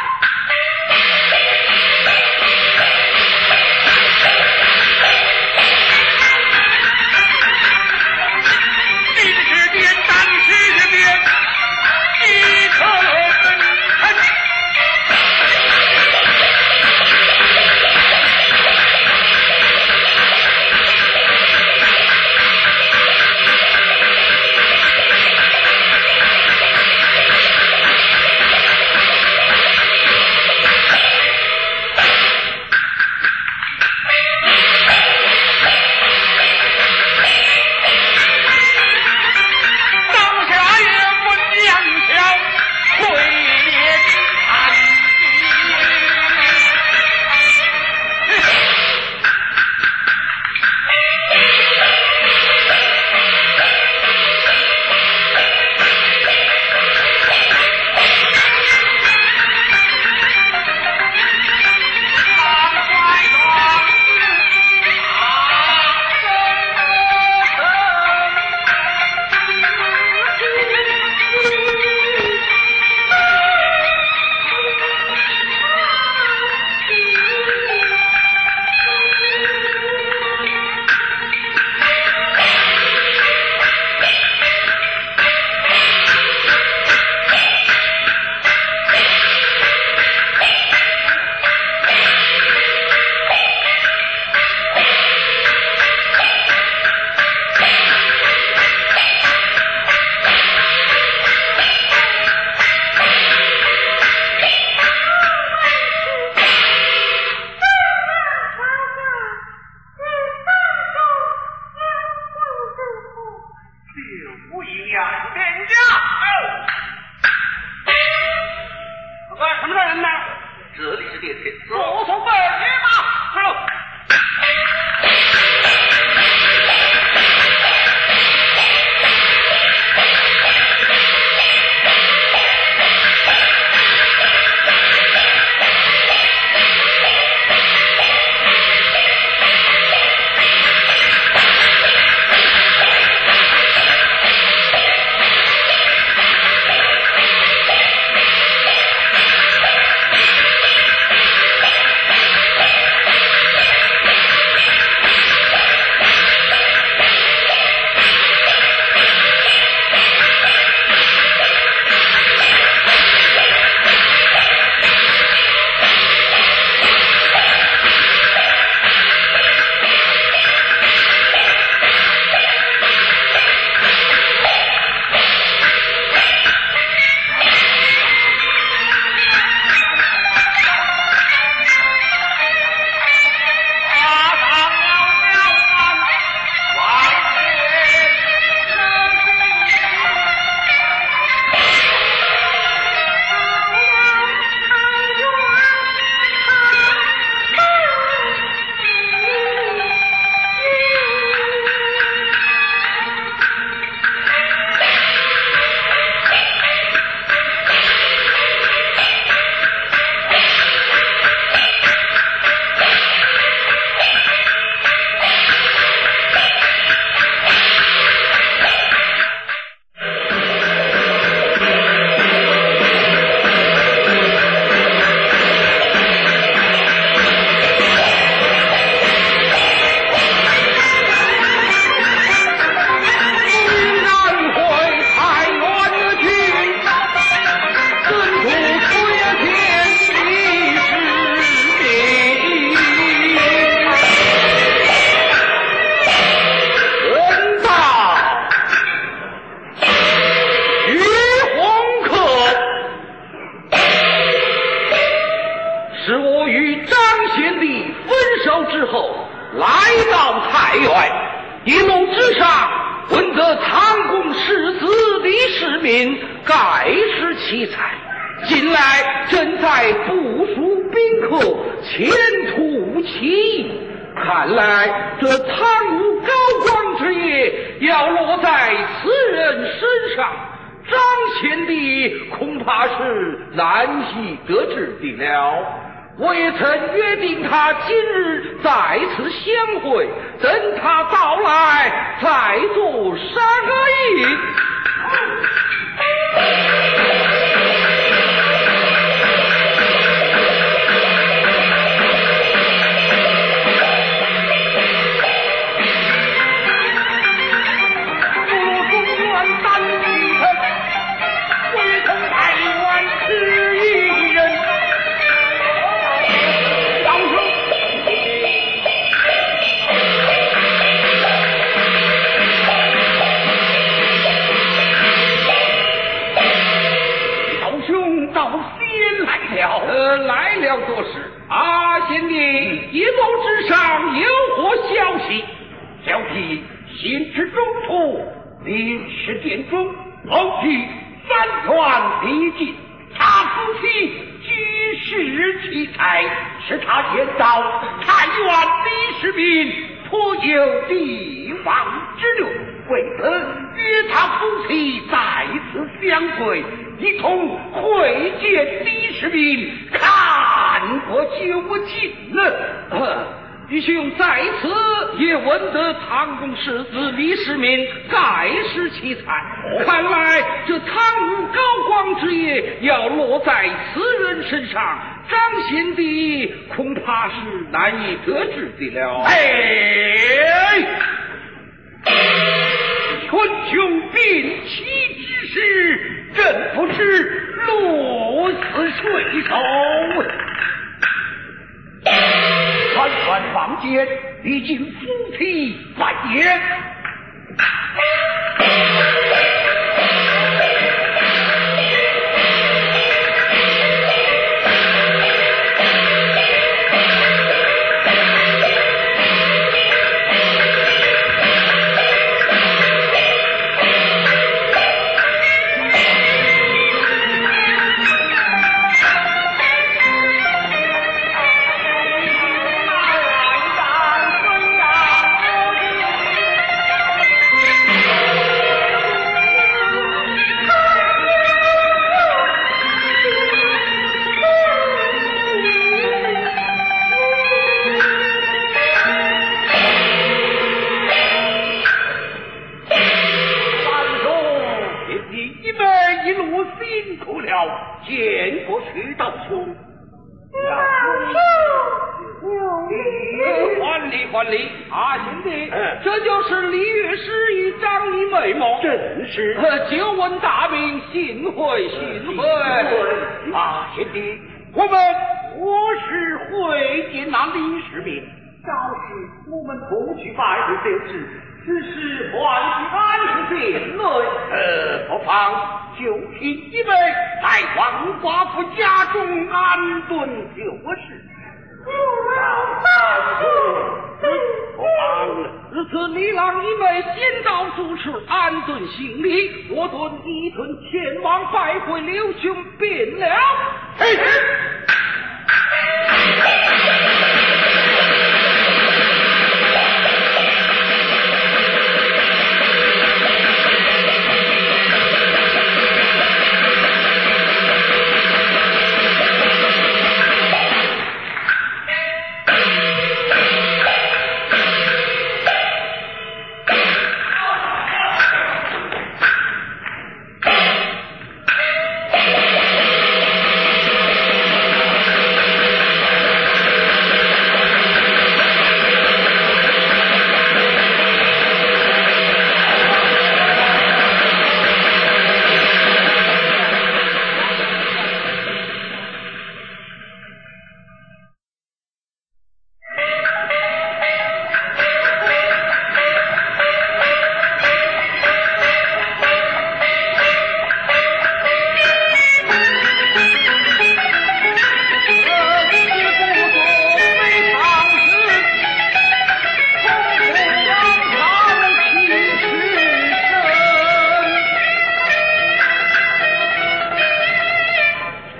时候来到太原，一路之上闻得唐公世子李世民盖世奇才，近来正在部署宾客，前途奇异。看来这苍梧高光之业要落在此人身上，张贤弟恐怕是难以得志的了。我也曾约定他今日再次相会，等他到来再做商议。呃，来了多时。阿贤弟，一路之上有何消息？小弟心知中途，临时殿中，后续三权离尽，他夫妻居士奇才，使他见到太原李世民，颇有帝王之略，为此约他夫妻再次相会，一同会见李世民，看过旧情呢。呃，弟兄在此也闻得唐公世子李世民盖世奇才，看来这苍梧高光之业要落在此人身上，张贤弟恐怕是难以得志的了。哎，群雄并起之时，朕不知鹿死谁手。传传坊间，已经夫妻百年。见过徐道兄，还礼还礼，阿兄弟，这就是李月师与张你妹吗？正是。久闻大名，幸会幸会。阿兄弟，我们何时会见那李世民？稍时我们同去拜会得知。只是还是安是殿内，呃，不妨就请一杯，在王寡妇家中安顿就事。不妨如此，你让一妹先到住处安顿行李，我顿一顿前往拜会刘兄便了。嘿嘿。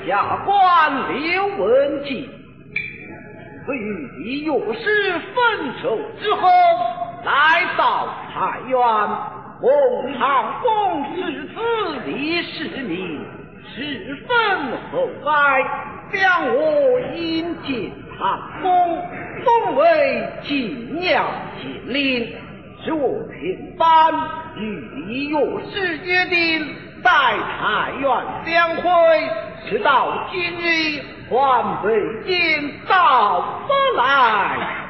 下官刘文静，为与李药师分手之后，来到太原，孟尝公世子李世民十分厚爱，将我引进汉宫，封为晋阳县令。使我平班与李药师约定，在太原相会，直到今日还北京到不来。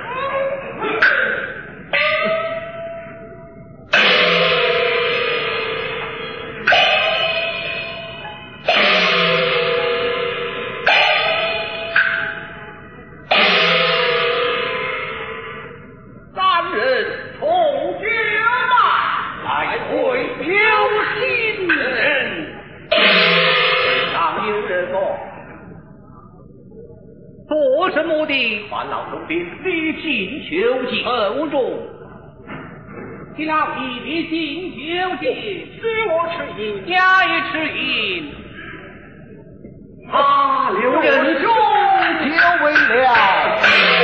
做什么的？烦恼中兵李靖求计，口中你老弟李靖求计， 使我吃银，假也吃银。啊，刘仁兄就为了。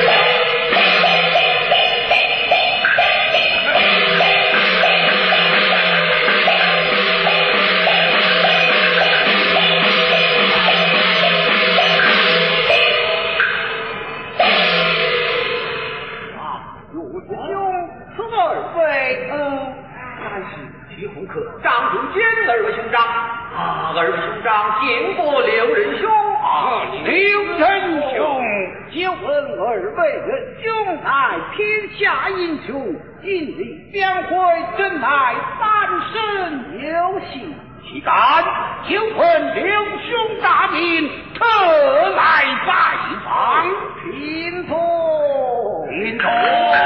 张仲坚二位兄长啊，二位兄长见过刘仁兄啊， 刘仁兄，就问二位仁兄乃天下英雄，今日相会，真乃三生有幸。岂敢就问刘兄大名，特来拜访。 请坐， 请坐。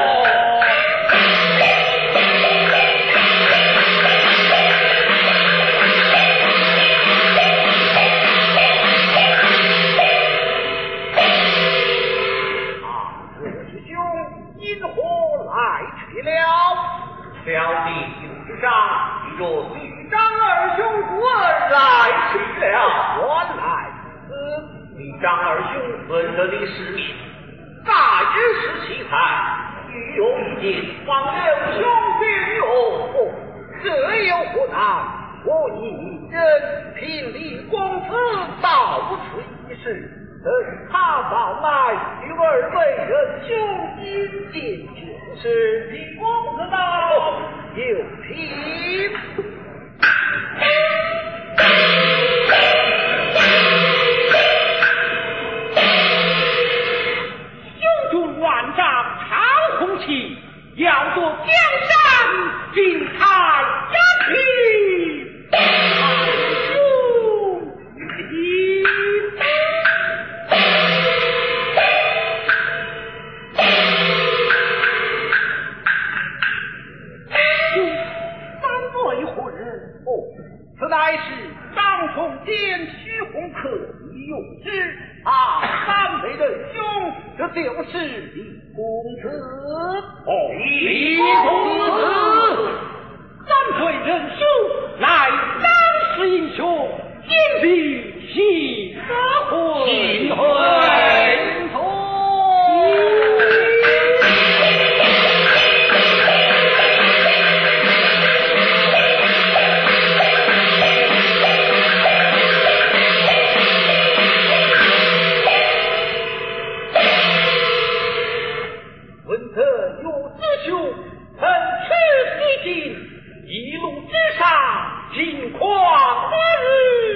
小弟就是上，你若与张二兄徒儿来去了，原来此你张二兄闻得你失面，在日时奇才，欲有一见，望刘兄君我，这有何难？我一人凭李公子到此一事，等他到来，与二位仁兄引荐就是李公子到有凭。 胸中万丈长虹旗，要夺江山尽开家庭。 此乃是张仲坚、徐洪克、李用之啊，三位仁兄，这就是李公子。 哦，李公子，三位仁兄乃当世英雄，今日喜得会， 喜会。 一路之上，金矿何日？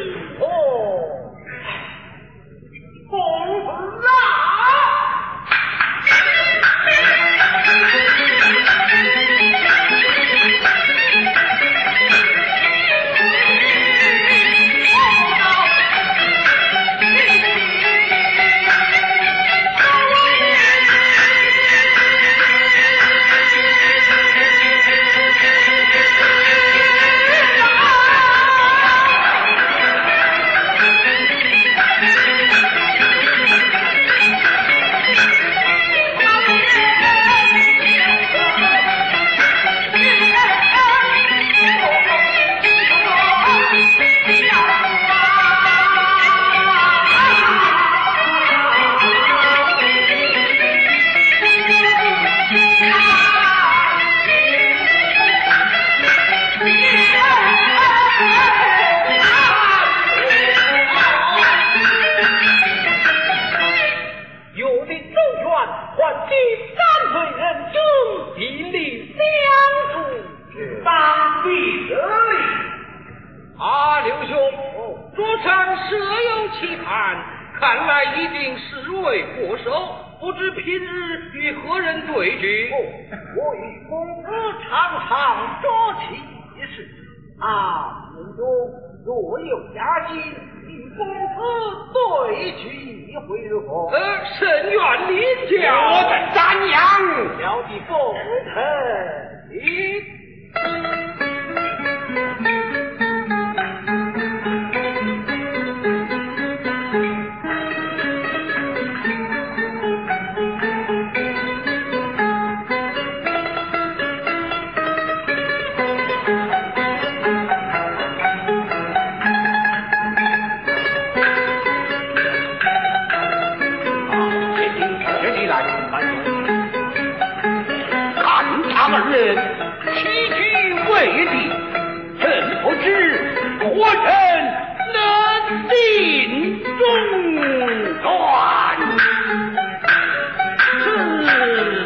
上设有其谈，看来一定是为过手，不知平日与何人对局？ 哦，我与公子常常说起事，啊，门中若有佳音，与公子对局一回如何？ 呃，甚愿领教。 我等赞扬，小弟奉承你。 二人齐聚为敌，怎不知何人能定中断？是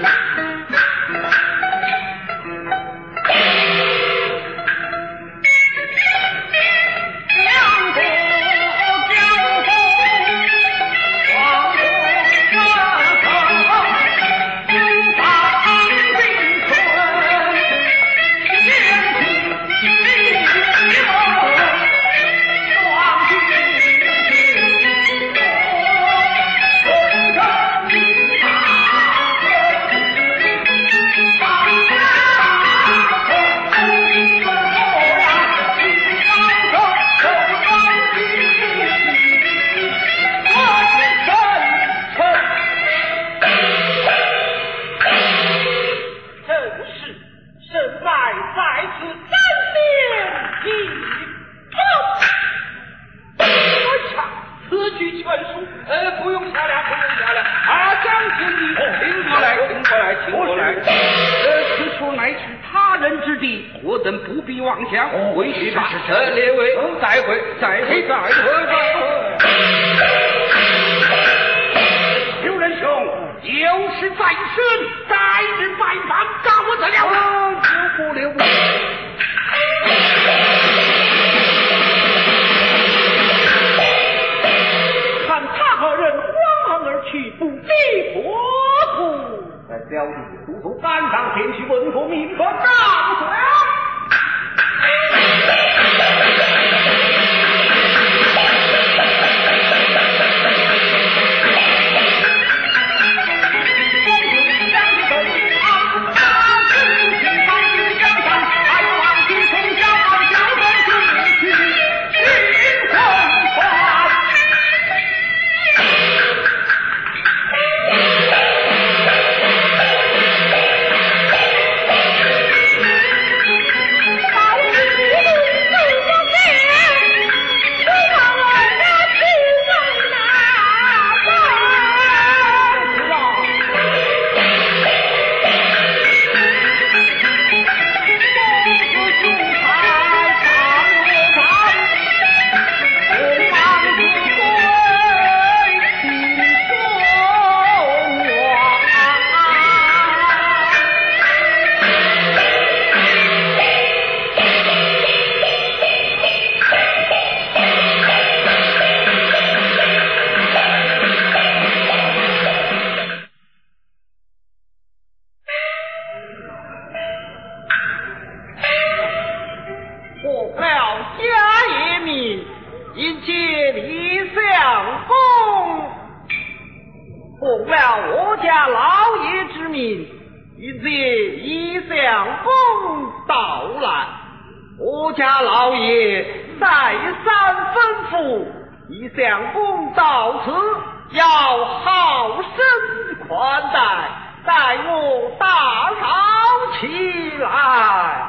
江湖江湖，黄河沙场，金榜并存，千古英雄。双我等不必妄想，回去吧。这列位，再会，再会，再会，再会。刘仁兄，有事在身，在日拜访，告我得了。留步，留步。 看他二人慌忙而去，不必国土。 在小弟督促赶上前去问过明说，告诉了。奉了我家老爷之命，迎接一相公到来。我家老爷再三吩咐，一相公到此要好生款待，待我打扫起来。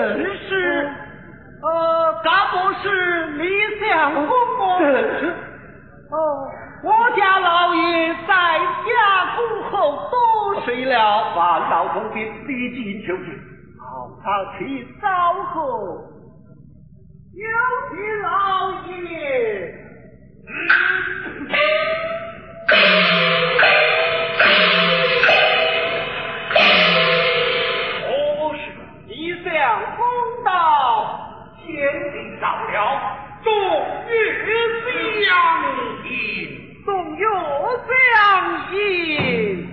正是，呃，该不是李相公吗？哦，我家老爷在家过后多睡了， 万老公别离近就近，好好去早候。 有请老爷。 我是李相公到， 先进到了，众月相迎， 送月相迎。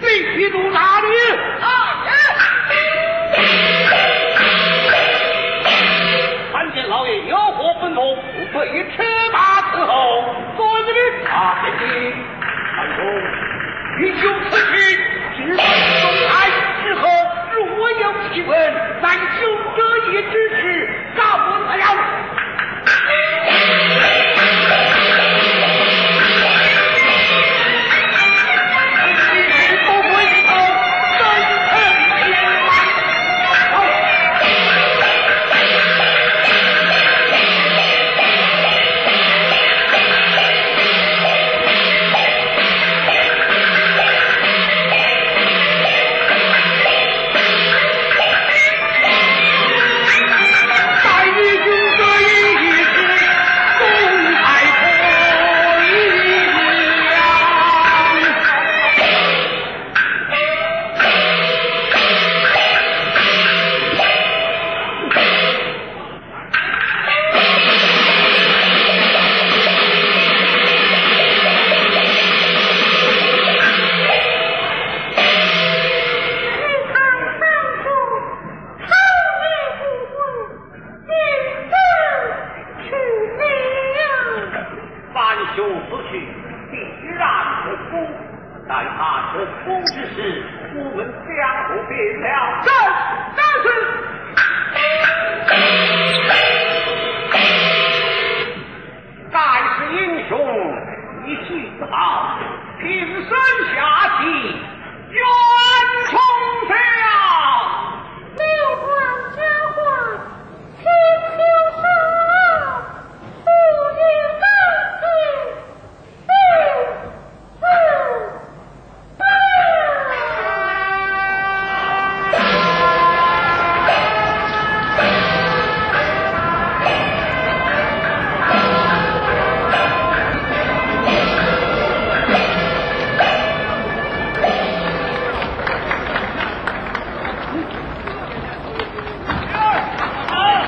秘鲁哪里？啊！参见老爷有何吩咐？不非车马伺候。昨日大贤弟，韩公，欲修此事，只管公开之后，若有其问，乃修这一之事，告不得了。待他成功之时，我们相互别了。